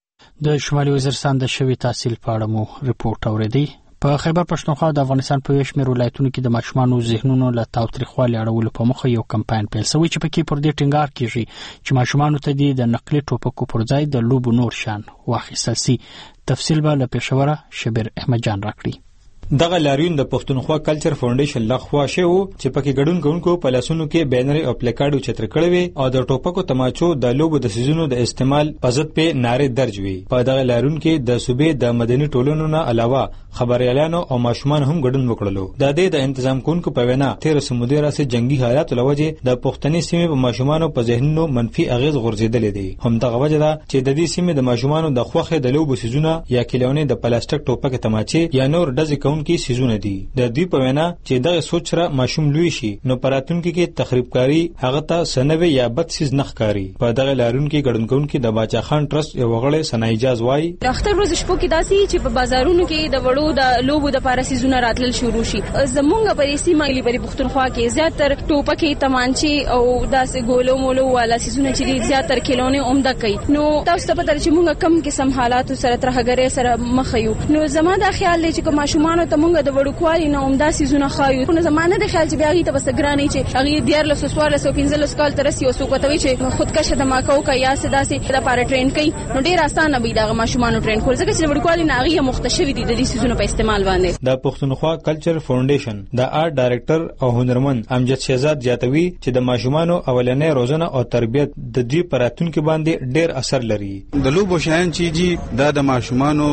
د شمالي وزیرستان د شوی تحصیل په اړه مو ریپورت اوریدي. په خیبر پښتونخوا د افغانستان په شمیر ولایتونو کې د ماشومانو ذهنونو له تاوتریخوالي اړولو په مخه یو کمپاین پیل شوی چې پکې پر دې ټینګار کیږي چې ماشومانو ته د نقلي ټوپکو پر ځای د لوبو نور شان واخیستل شي. تفصیل به له پېښوره شبیر احمد جان راکړي. دغه لاریون د پښتونخوا کلچر فاونډیشن لخوا شوی چې پکې ګډون کوونکو په لاسونو کې بینر او پلیکارډ چتر کړی وي او د ټوپکو تماچو د لوبو د سيزونو د استعمال په ضد په ناره درج وي. په دغه لاریون کې د صوبې د مدني ټولنو نه علاوه خبريالانو او ماشومان هم ګډون وکړلو. د دې د تنظیم کوونکو په وینا تیر سمودي راسي جنگي حالات لوجه د پښتني سیمې په ماشومانو په ذهنونو منفي اغیز غورځیدل دي. هم دغه وجه ده چې د دې سیمې د ماشومانو د خوخه د لوبو سيزونه یا کیلونه د پلاستیک ټوپک تماچې یا نور ډز کوونکي سيزونه دي. د دې په وینا چې دغه سوچ را ماشوم لوي شي نو پراتونکو کې تخریبکاری هغه ته سنوي یا بد سیز نخکاری. په دغه لاریون کې ګډون کوونکي د باچا خان ټرست یو غړی سنایجاز وای د اختر ورځ شپو کې داسي چې په بازارونو کې د وړو د لوبو د پاراسیزونه راتلل شروع شي. زمونږ په سیمه کې په پښتونخوا کې زیاتره ټوپکې تمانچې او داسې ګولو مولو والا سیزونه چې زیاتره کلونه عمده کوي. نو تاسو ته پته چې موږ کم قسم حالات سره ترهګرې سره مخ یو. نو زما دا خیال دی چې ماشومان ته موږ د وړو کوالي نه عمده سيزونه خایو. نو زمانه د خیال چې بیا غي ته بس ګرانې چې هغه ډیر له سوسوال سو پنځل سکال تر سی او سو کوتوي چې خودکشه د ماکو کا یا سداسي د پاره ټرین کوي نو ډیر اسانه وي دا ماشومان ټرین کول ځکه چې وړکوالي نه هغه مختشوي دي د دې سيزونو په استعمال باندې. د پښتونخوا کلچر فاونډیشن د آرټ ډایریکټر او هنرمند امجد شهزاد جاتوي چې د ماشومانو اولنې روزنه او تربیت د دې پراتونکو باندې ډیر اثر لري. د لوبو شایان چې د ماشومانو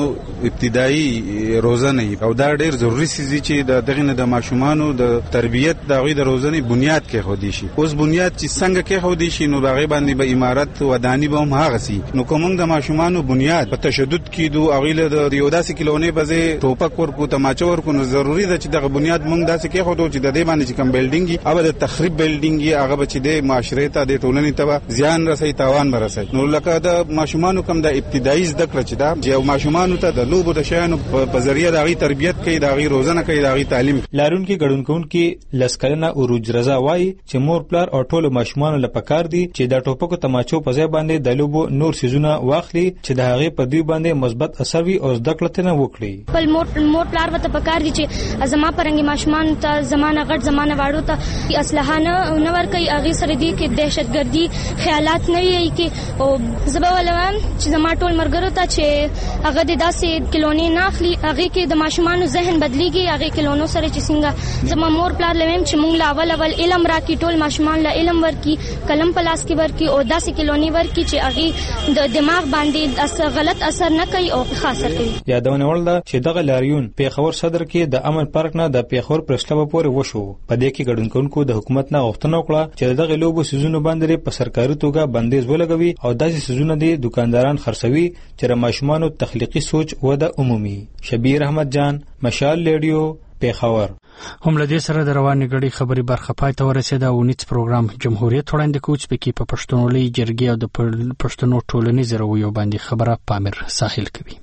ابتدایي روزنه او دا ډیر ضروری سيزي چې د دغه نه د ماشومانو د تربیت د غوی د روزنې بنیاد کې خو دي شي. اوس بنیاد چې څنګه کې خو دي شي نو باغې باندې به امارت ودانی به هم هغه سي. نو کوم د ماشومانو بنیاد په تشدد کې دوه اغیله د یو داسې کلونه بځه ټوپک ورکو تماچو ورکو نو ضروری ده چې دغه بنیاد مونږ داسې کې خو ته چې د دې باندې کوم بلډینګ او د تخریب بلډینګ هغه به چې د معاشره ته د ټولنې ته زیان رسي تاوان برسي. نو لکه د ماشومانو کوم د ابتدایي زده کړه چې دا چې ماشومانو ته د لوبو د شیانو په ذریعہ د غي تربیت کوي د غي روزنه کوي د غي تعلیم. لارون کې ګډون کوونکي لسکلنه اوروج رضا وای چې مور پلار او ټول ماشومان له پکار دي چې د ټوپکو تماچو په ځای باندې د لوبو نور سيزونه واخلي چې د هغه په دوی باندې مثبت اثر وي او زده کړه نه وکړي. بل مور مور پلار وته پکار دي چې زما پرنګي ماشومان ته زمانه غټ زمانه واړو ته اسلحه نه نور کوي اغه سره دي کې دهشتګردي خیالات نه وي کې او زبا ولوم چې زما ټول مرګرو ته چې هغه د داسې کلونې نه اخلي هغه کې د ماشومان ذهن بدليږي هغه کلونو سره چې څنګه زما مور پلار لوم چې مونږ لا اول اول علم راکې ټول ماشومان لا علم ورکی قلم پلاس کې ورکی او داسې کلونی ورکی چې هغه د دماغ باندې اثر غلط اثر نه کوي او ښه اثر کوي. یادونه ولدا چې دغه لاریون پیښور صدر کې د امن پارک نه د پیښور پرسکلب پورې وشو. په دې کې ګډون کوونکو د حکومت نه غوښتنه وکړه چې دغه لوبو سيزونو باندې په سرکاري توګه بندیز ولګوي او داسې سيزونه دي دکانداران خرڅوي چې د ماشومانو تخلیقي سوچ وده عمومي. شبیر احمد جان مشال ریډیو پیښور. هم له دې سره د روانې غړي خبري برخه پای ته ورسېده او نیټ پروګرام جمهوریت وړاندې کوچ پکې په پښتونولي جرګي او د پښتنو ټولنیز رویو باندې خبره پامیر ساحل کوي.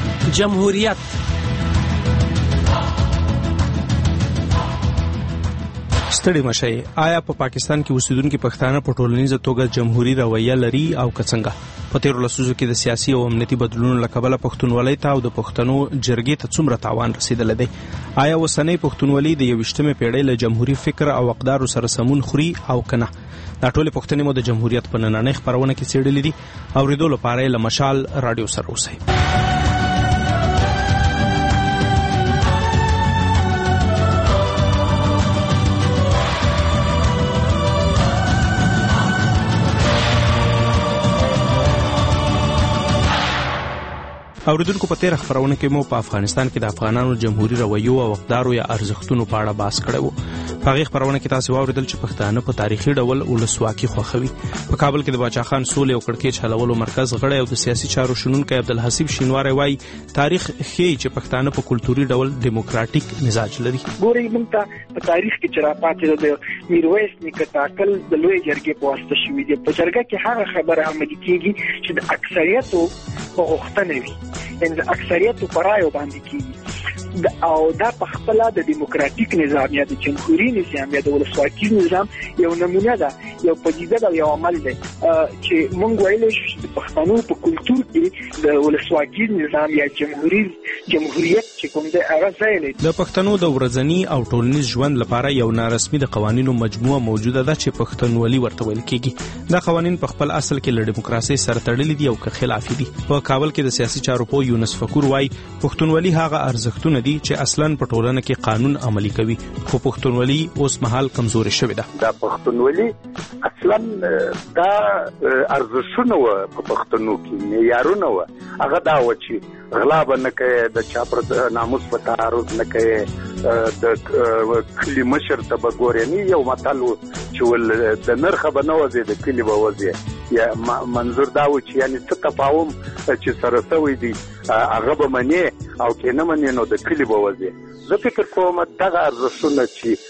جمهوریت ستړي مشي آیا په پاکستان کې اوسیدونکو پښتانه په ټولنیزه توګه جمهوریت رویه لري او کڅنګه په تیر لسیزو کې د سیاسي او امنیتي بدلونونو لکبله پښتونولۍ ته او د پښتنو جرګې ته څومره تاوان رسیدل دی؟ آیا وسنۍ پښتونولي د یویشتمې پیړۍ له جمهوریت فکر او اقدار سره سمون خوري او کنه؟ دا ټول پښتنې مو د جمهوریت په نننۍ خبرونه کې څېړلې دي او ریدو لپاره له مشال رادیو سره اوسئ. اوریدونکو په تیر خبرونه کې مو په افغانستان کې د افغانانو جمهوریت رویو او اقدارو یا ارزښتونو په اړه بحث کړو. په هغه خبرونه کې تاسو واوریدل چې پښتانه په تاریخي ډول ولسواکي خوښوي. په کابل کې د باچا خان سولې او کړکېچ حلولو مرکز غړی او د سیاسي چارو شنونکی عبدالحسیب شینواری وایي تاریخ ښیي چې پښتانه په کلتوري ډول دیموکراتیک مزاج لري. ګورئ موږ ته په تاریخ کې چې راپاتې د میرویس نیکه ټاکل د لوی جرګې په واسطه شوي دي. په جرګه کې هغه خبره عملي کېږي چې د اکثریتو په غوښتنه وي، یعنې د اکثریتو په رایو باندې کېږي او دا په خپل د دیموکراتیک نظام یا د جمهوریت نظام یا د ولسواکي نظام یو نمونه ده، یو پدیده ده، یو عمل دی چې موږ ویلی شو چې د پښتنو په کلتور کې د ولسواکي نظام یا جمهوریت جمهوریت چې کوم دی هغه ځای لري. د پښتنو د ورځني او ټولنیز ژوند لپاره یو نارسمي د قوانینو مجموعه موجوده ده چې پښتونولي ورته ویل کېږي. دا قوانین په خپل اصل کې له دیموکراسي سره تړلي دي او که خلاف دي. په کابل کې د سیاسي چارو پوه یونس فکور وایي پښتونولي هغه ارزښتونه دي چې اصلاً په ټولنه کې قانون عملي کوي، خو پښتونولي اوس مهال کمزوري شوې ده. دا پښتونولي اصلاً دا ارزښتونه و په پښتنو کې معیارونه و، هغه دا و چې غلا به نه کوي، د چا پر ناموس په تعرض نه کوي، د کلي مشر ته به ګورې. یو متل و چې ول د نرخه به نه وځي د کلي به وځي، یا منظور دا و چې یعنی څه تفاهم چې سره سوی دي هغه به منې او که نه منې نو د کلي به وځي. زه فکر کوم دغه ارزښتونه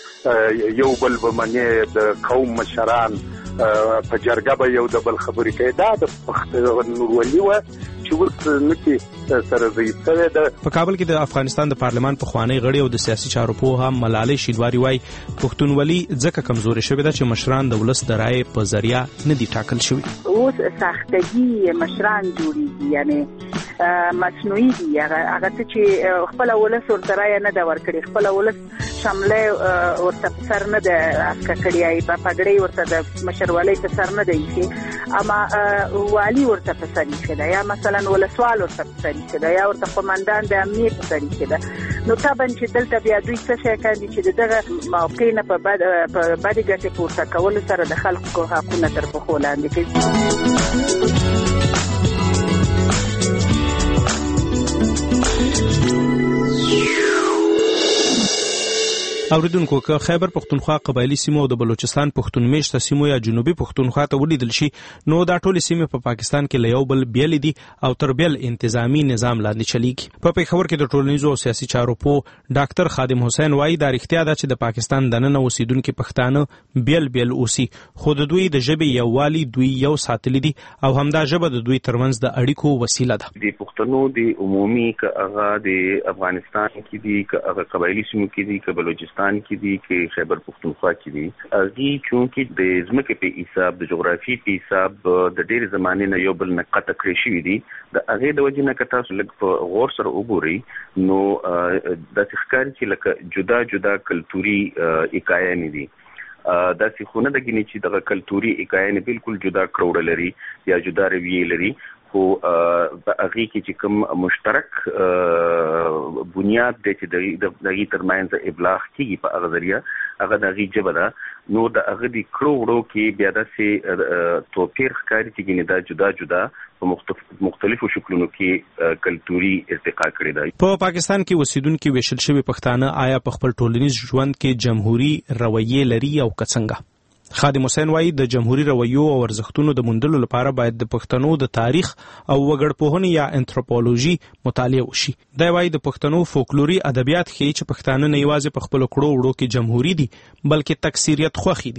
چې یو بل به منې، د قوم مشران په جرګه به یو د بل خبرې کوي، دا د پښتونولي وه چې اوس نکې سره ضعیف شوې ده. په کابل کې د افغانستان د پارلمان پخوانی غړي او د سیاسي چارو پوه هم ملالۍ شینواری وایي پښتونولي ځکه کمزوري شوې ده چې مشران د ولس د رایې په ذریعه نه دي ټاکل شوي. اوس ساختګي مشران جوړېږي، یعنې مصنوعي دي. هغه څه چې خپل ولس ورته رایه نه ده ورکړې، خپل ولس شمله ورته په سر نه ده اسکه کړې، په پګړۍ ورته د مشرولۍ په سر نه ده ایښې، اما والي ورته په سر ایښې ده، یا مثلا ولسوال ورته په سر ایښې ده، یا ورته قومندان د امنیت په سر ایښې ده. نو طبعا چې دلته بیا دوی څه شی کوي چې دغه موقع نه په بد په بدې ګټې پورته کولو سره د خلکو حقونه تر پښو لاندې کوي. اوریدونکو که خیبر پښتونخوا قبایلی سیمو او د بلوچستان پښتون میشته سیمو یا جنوبي پښتونخوا ته ولیدل شي نو دا ټول سیمې په پاکستان کې له یو بل بیل دي او تر بیل انتظامی نظام لاندې چلیږي. په پېښور کې د ټولنیزو او سیاسي چارو پوه ډاکټر خادم حسین وایي دا رښتیا ده چې د پاکستان دننه اوسیدونکو پښتانه بیل بیل اوسي، خو د دوی د ژبې یووالي دوی یو ساتلي دي او همدا ژبه د دوی ترمنځ د اړیکو وسیله ده. د پښتنو د عمومي که هغه د افغانستان کې دي، که هغه قبایلی سیمو کې دي، که بلوچستان کې دي، کې خیبر پښتونخوا کې دي، هغه چونکې د ځمکې په حساب د جغرافي په حساب د ډېر زمانې نه یو بل نه قطع کړی شوي دي. د هغې د وجې نه که تاسو لږ په غور سره وګورئ نو داسې ښکاري چې لکه جدا جدا کلتوري اکایانې دي. داسې خو نه ده ګینې چې دغه کلتوري اکایانې بالکل جدا کړوړه لري یا جدا رویې لري، خو په هغې کې چې کوم مشترک بنیاد دی چې د هغې تر منځ ابلاغ کېږي په هغه ذریعه، هغه د هغې ژبه ده. نو د هغه د کړو وړو کې بیا داسې توپیر ښکاري چې ګینې دا جدا جدا په مختلفو شکلونو کې کلتوري ارتقا کړې ده. په پاکستان کې اوسیدونکي ویشل شوي پښتانه آیا په خپل ټولنیز ژوند کې جمهوري رویې لري او که څنګه؟ خادم حسین وایي د جمهوری رویو او ارزښتونو د موندلو لپاره باید د پښتنو د تاریخ او وګړپوهنې یا انتروپولوژي مطالعه وشي. دا وایي د پښتنو فولکلوري ادبیات ښیي چې پښتانه نه یوازې په خپلو کړو وړو کې جمهوري دي بلکې تکثیریت خوښي دي.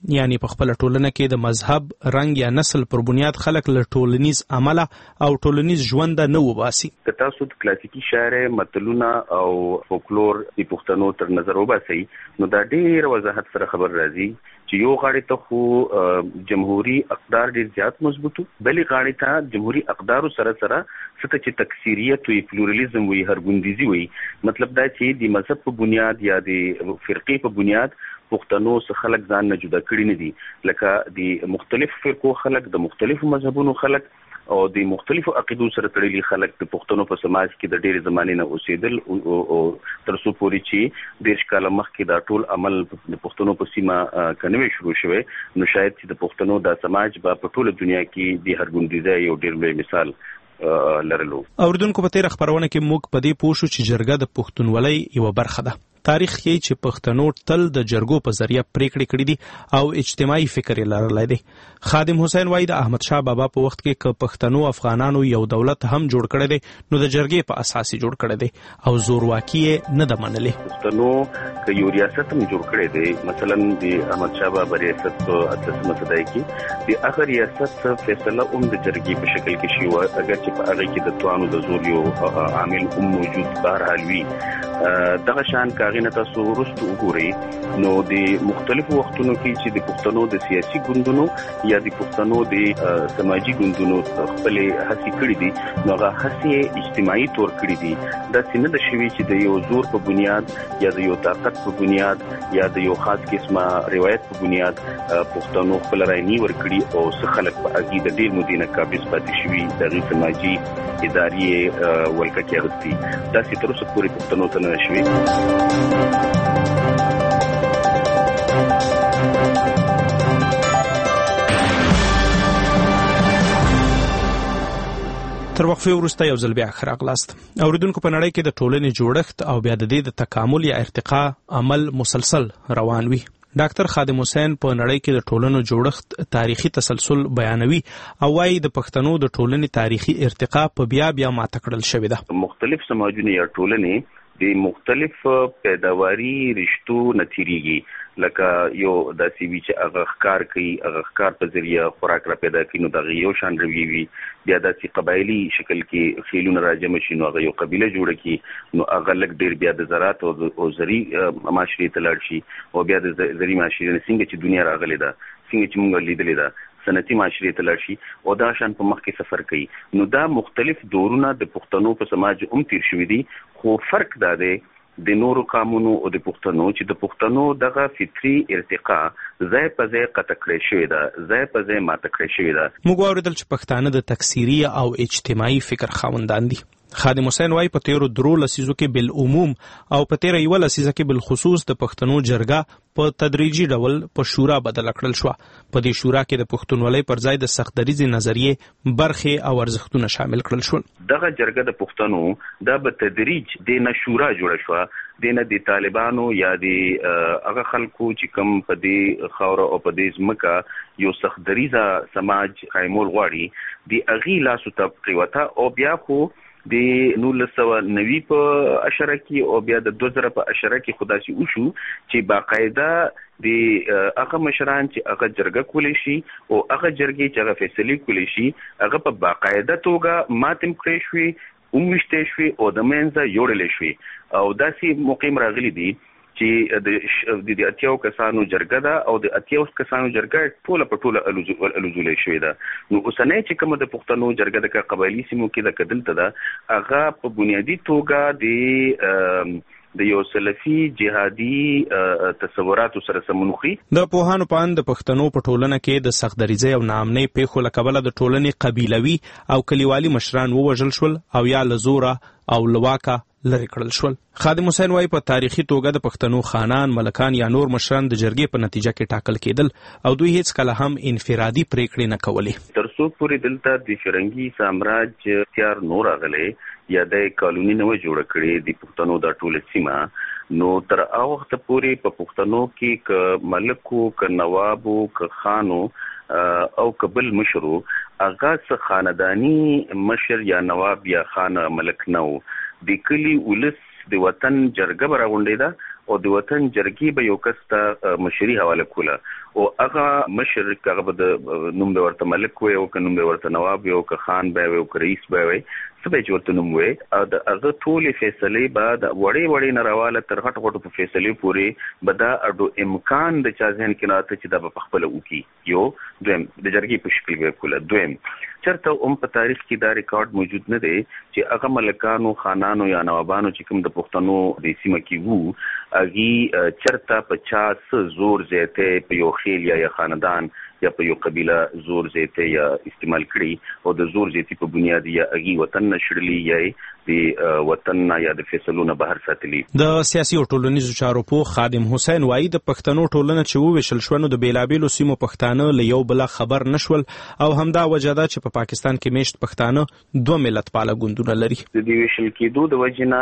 یعنی په خپل ټولنه کې د مذهب، رنګ یا نسل پر بنیاد خلک له ټولنیز عمل او ټولنیز ژوند نه وباسي. که تاسو د کلاسیکي شاعر متلونه او فولکلور د پښتنو تر نظر وباسي نو دا ډېر وضاحت سره خبر راځي چې یو غاړي ته خو جمهوریت اقدار ډېر زیات مضبوطو، بلې غاړي ته جمهوریت اقدار سره سره څه چې تکثیریت وي، پلورالېزم وي، هرګوندیزي وي. مطلب دا چې د مذهب په بنیاد یا د فرقې په بنیاد پښتنو څخه خلک ځان نه جدا کړي نه دي، لکه د مختلف فرقو خلک، د مختلفو مذهبونو خلک او د مختلفو عقیدو سره تړلي خلک د پښتنو په سماج کې د ډېرې زمانې نه اوسېدل او تر څو پورې چې دېرش کاله مخکې دا ټول عمل د پښتنو په سیمه کنوي شروع شوی، نو شاید چې د پښتنو دا سماج به په ټوله دنیا کې د هرګوندیزۍ یو ډېر لوی مثال لرلو. اوریدونکو په تیر خبرونه کې موږ په دې پوه شو چې جرګه د پښتونولۍ یوه برخه ده. تاریخ کې چې پښتنو تل د جرګو په ذریعہ پریکړې کړې دي او اجتماعي فکر یې لرلی دی. خادم حسین وایي د احمد شاه بابا په وخت کې که پښتنو افغانانو یو دولت هم جوړ کړی دی نو د جرګې په اساس یې جوړ کړی دی او زورواکي یې نه ده منلې. پښتنو که یو ریاست هم جوړ کړی دی، مثلا د احمد شاه بابا ریاست په اتلسمه صدۍ کې د هغه ریاست فیصله هم د جرګې په شکل کې شوې وه، اگر چې په هغه کې د توانو د زور یو عامل هم موجود بهرحال وي. دغه شان کاغې نه تاسو وروسته وګورئ نو د مختلفو وختونو کې چې د پښتنو د سیاسي ګوندونو یا د پښتنو د سماجي ګوندونو خپلې هڅې کړې دي نو هغه هڅې اجتماعي طور کړې دي. داسې نه ده شوي چې د یو زور په بنیاد یا د یو طاقت په بنیاد یا د یو خاص قسمه روایت په بنیاد پښتنو خپل رایې نه ورکړي او څه خلک په هغې د ډېر مودې نه قابض پاتې شوي، د هغې سماجي ادارې ولکه کې اخیستي. داسې تر اوسه پورې پښتنو ته نه شوي. تر وقفې وروسته یو ځل بیا ښه راغلاست. اوریدونکو په نړۍ کې د ټولنې جوړښت او بیا د دې د تکامل یا ارتقا عمل مسلسل روان وي. ډاکټر خادم حسین په نړۍ کې د ټولنو جوړښت تاریخي تسلسل بیانوي او وايي د پښتنو د ټولنې تاریخي ارتقا په بیا بیا ماته کړل شوې ده. مختلف سماجونه یا ټولنې د مختلف پیداواري رشتو نتیریږي، لکه یو داسې وي چې هغه ښکار کوي، هغه ښکار په ذریعه خوراک را پیدا کوي نو دغه یو شان رویې وي. بیا داسې قبایلي شکل کې خیلونه راجمع شي نو هغه یو قبیله جوړه کړي نو هغه لږ ډېر بیا د زراعت او زرعي معاشرې ته لاړ شي او بیا د زرعي معاشرې نه څنګه چې دنیا راغلې ده، څنګه چې موږ لیدلې ده، صنعتي معاشرې ته لاړ شي او دا شان په مخ کې سفر کوي. نو دا مختلف دورونه د پښتنو په سماج هم تیر شوي دي، خو فرق دا دی د نورو قومونو او د پښتنو چې د پښتنو دغه فطري ارتقا ځای په ځای قطع کړی شوې ده، ځای په ځای ماته کړی شوې ده. موږ واورېدل چې پښتانه د تکثیري او اجتماعي فکر خاوندان دي. خادم حسین وایي په تیرو درو لسیزو کې بالعموم او په تیره یوه لسیزه کې بالخصوص د پښتنو جرګه په تدریجي ډول په شورا بدله کړل شوه. په دې شورا کې د پښتونولۍ پر ځای د سختدریځې نظریې برخې او ارزښتونه شامل کړل شول. دغه جرګه د پښتنو دا په تدریج د نه شورا جوړه شوه، د نه د طالبانو یا د هغه خلکو چې کوم په دې خاوره او په دې ځمکه یو سختدریځه سماج قایمول غواړي د هغې لاسو ته پرېوته او بیا خو د نولس سوه نوي په اشره کې او بیا د دوه زره په اشره کې خو داسې وشو چې باقاعده د هغه مشران چې هغه جرګه کولی شي او هغه جرګې چې هغه فیصلې کولی شي هغه په باقاعده توګه ماتم کړی شوي، ومویشتې شوي او د منځه یوړلې شوي. او داسې موقع راغلی دي چې د اتیاو کسانو جرګه ده او د اتیاو کسانو جرګه ټوله په ټوله الوزولې شوې ده. نو اوسنۍ چې کومه د پښتنو جرګه د قبایلي سیمو کې د کدلته ده هغه په بنیادي توګه د د یو سلفي جهادي تصوراتو سره سمونخي. د پوهانو په اند د پښتنو په ټولنه کې د سختدریځۍ او ناامنۍ پیښو له کبله د ټولنې قبیلوي او کلیوالي مشران ووژل شول او یا له زوره او لواکه لرې کړل شول. خادم حسین وایي په تاریخي توګه د پښتنو خانان، ملکان یا نور مشران د جرګې په نتیجه کې ټاکل کېدل او دوی هیڅ کله هم انفرادي پریکړې نه کولې. تر څو پورې دلته د فرنګي سامراج اختیار نور راغلی یا د قانوني نه جوړه کړې د پښتنو د ټوله سیمه، نو تر هغه وخته پورې په پښتنو کې ک ملکو، ک نوابو، ک خانو او کبل مشرو هغه څه خاندانی مشر یا نواب یا خان ملک نه و. د کلی ولس د وطن جرګه به راغونډېده او د وطن جرګې به یو کس ته مشري حواله کوله او هغه مشر هغه د نوم به ورته ملک وي او که نوم به ورته نواب وي او که خان به وي او که رئیس به وي څه به ورته نوم وي او د هغه ټولې فیصلې به د وړې وړې نارواله تر غټ غټو په فیصلې پورې به دا اډو امکان د چا ذهن کې راته چې دا به په خپله وکړي. یو دویم د جرګې په شکل به کوله. دویم چرته هم په تاریخ کې دا ریکارډ موجود نه دی چې هغه ملکانو خانانو یا نوابانو چې کوم د پښتنو د سیمه کې وو هغه چرته په چا څه زور زیاته په یو خیل یا خاندان یا په یو قبیله زور زیاته یا استعمال کړي او د زور زیاتی په بنیاد یا هغه وطن نشړلی یا د وطن یا د فیصلو نه بهر ساتلی. د سیاسي او ټولنیزو چارو په خادم حسین وایي د پښتنو ټولنه چې وویشل شونه د بیلابیلو سیمو پښتانه له یو بل خبر نشول او همدا وجه ده چې په پاکستان کې میشت پښتانه دوه ملت پاله ګوندونه لري. د دې ویشل کېدو د وجنه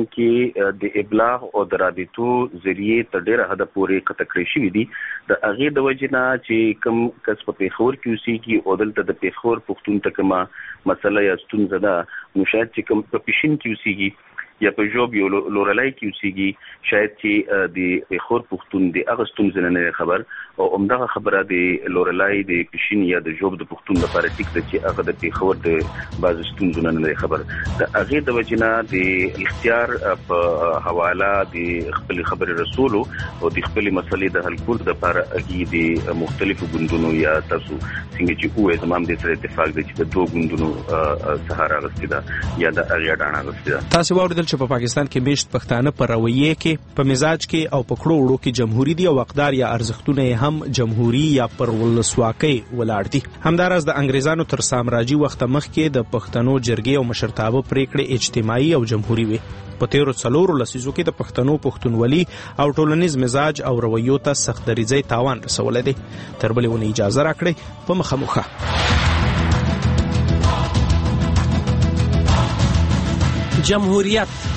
چې د ابلاغ او د رابطو ذریعہ تر ډیره حد پورې قطع کړی شوی دي د هغه د وجنه چې کوم کس په پیښور کې اوسېږي او دلته د پیښور پښتون ته کومه مسله یا ستونزه ده نو شاید چې کوم په پښین کې اوسېږي یا په جوب یو لورلای کې اوسېږي شاید چې د پیښور پښتون د هغه ستونزه نه خبر او همدغه خبره د لورلای د پښین یا د جوب د پښتون لپاره ټیک ده چې هغه د پیښور د بعض ستونزو نه خبر د هغه د وجنه د اختیار په حواله د خپل خبري رسولو او د خپل مسلې د حل کول لپاره هغه د مختلفو ګوندونو یا تاسو څنګه چې وې زمام د سره اتفاق د چې د دوه ګوندونو سهارا غستیدا یا د اړیا ډاڼه غستیدا. تاسو ورته چې په پاکستان کې میشت پښتانه په رویه کې په مزاج کې او په کړو وړو کې جمهوریت دي او اقدار یا ارزښتونه هم جمهوریت یا پر ولسواکۍ ولاړ دي. همدارس د انګریزانو تر سامراجي وخت مخکې د پښتنو جرګې او مشرتابه پریکړې اجتماعي او جمهوریت وي. په تیرو څلورو لسیزو کې د پښتنو پښتونولي او ټولنیز مزاج او رویو ته سخت دریځي تاوان رسولی دی. تر بلې ونې اجازه راکړئ په مخامخه جمهوریت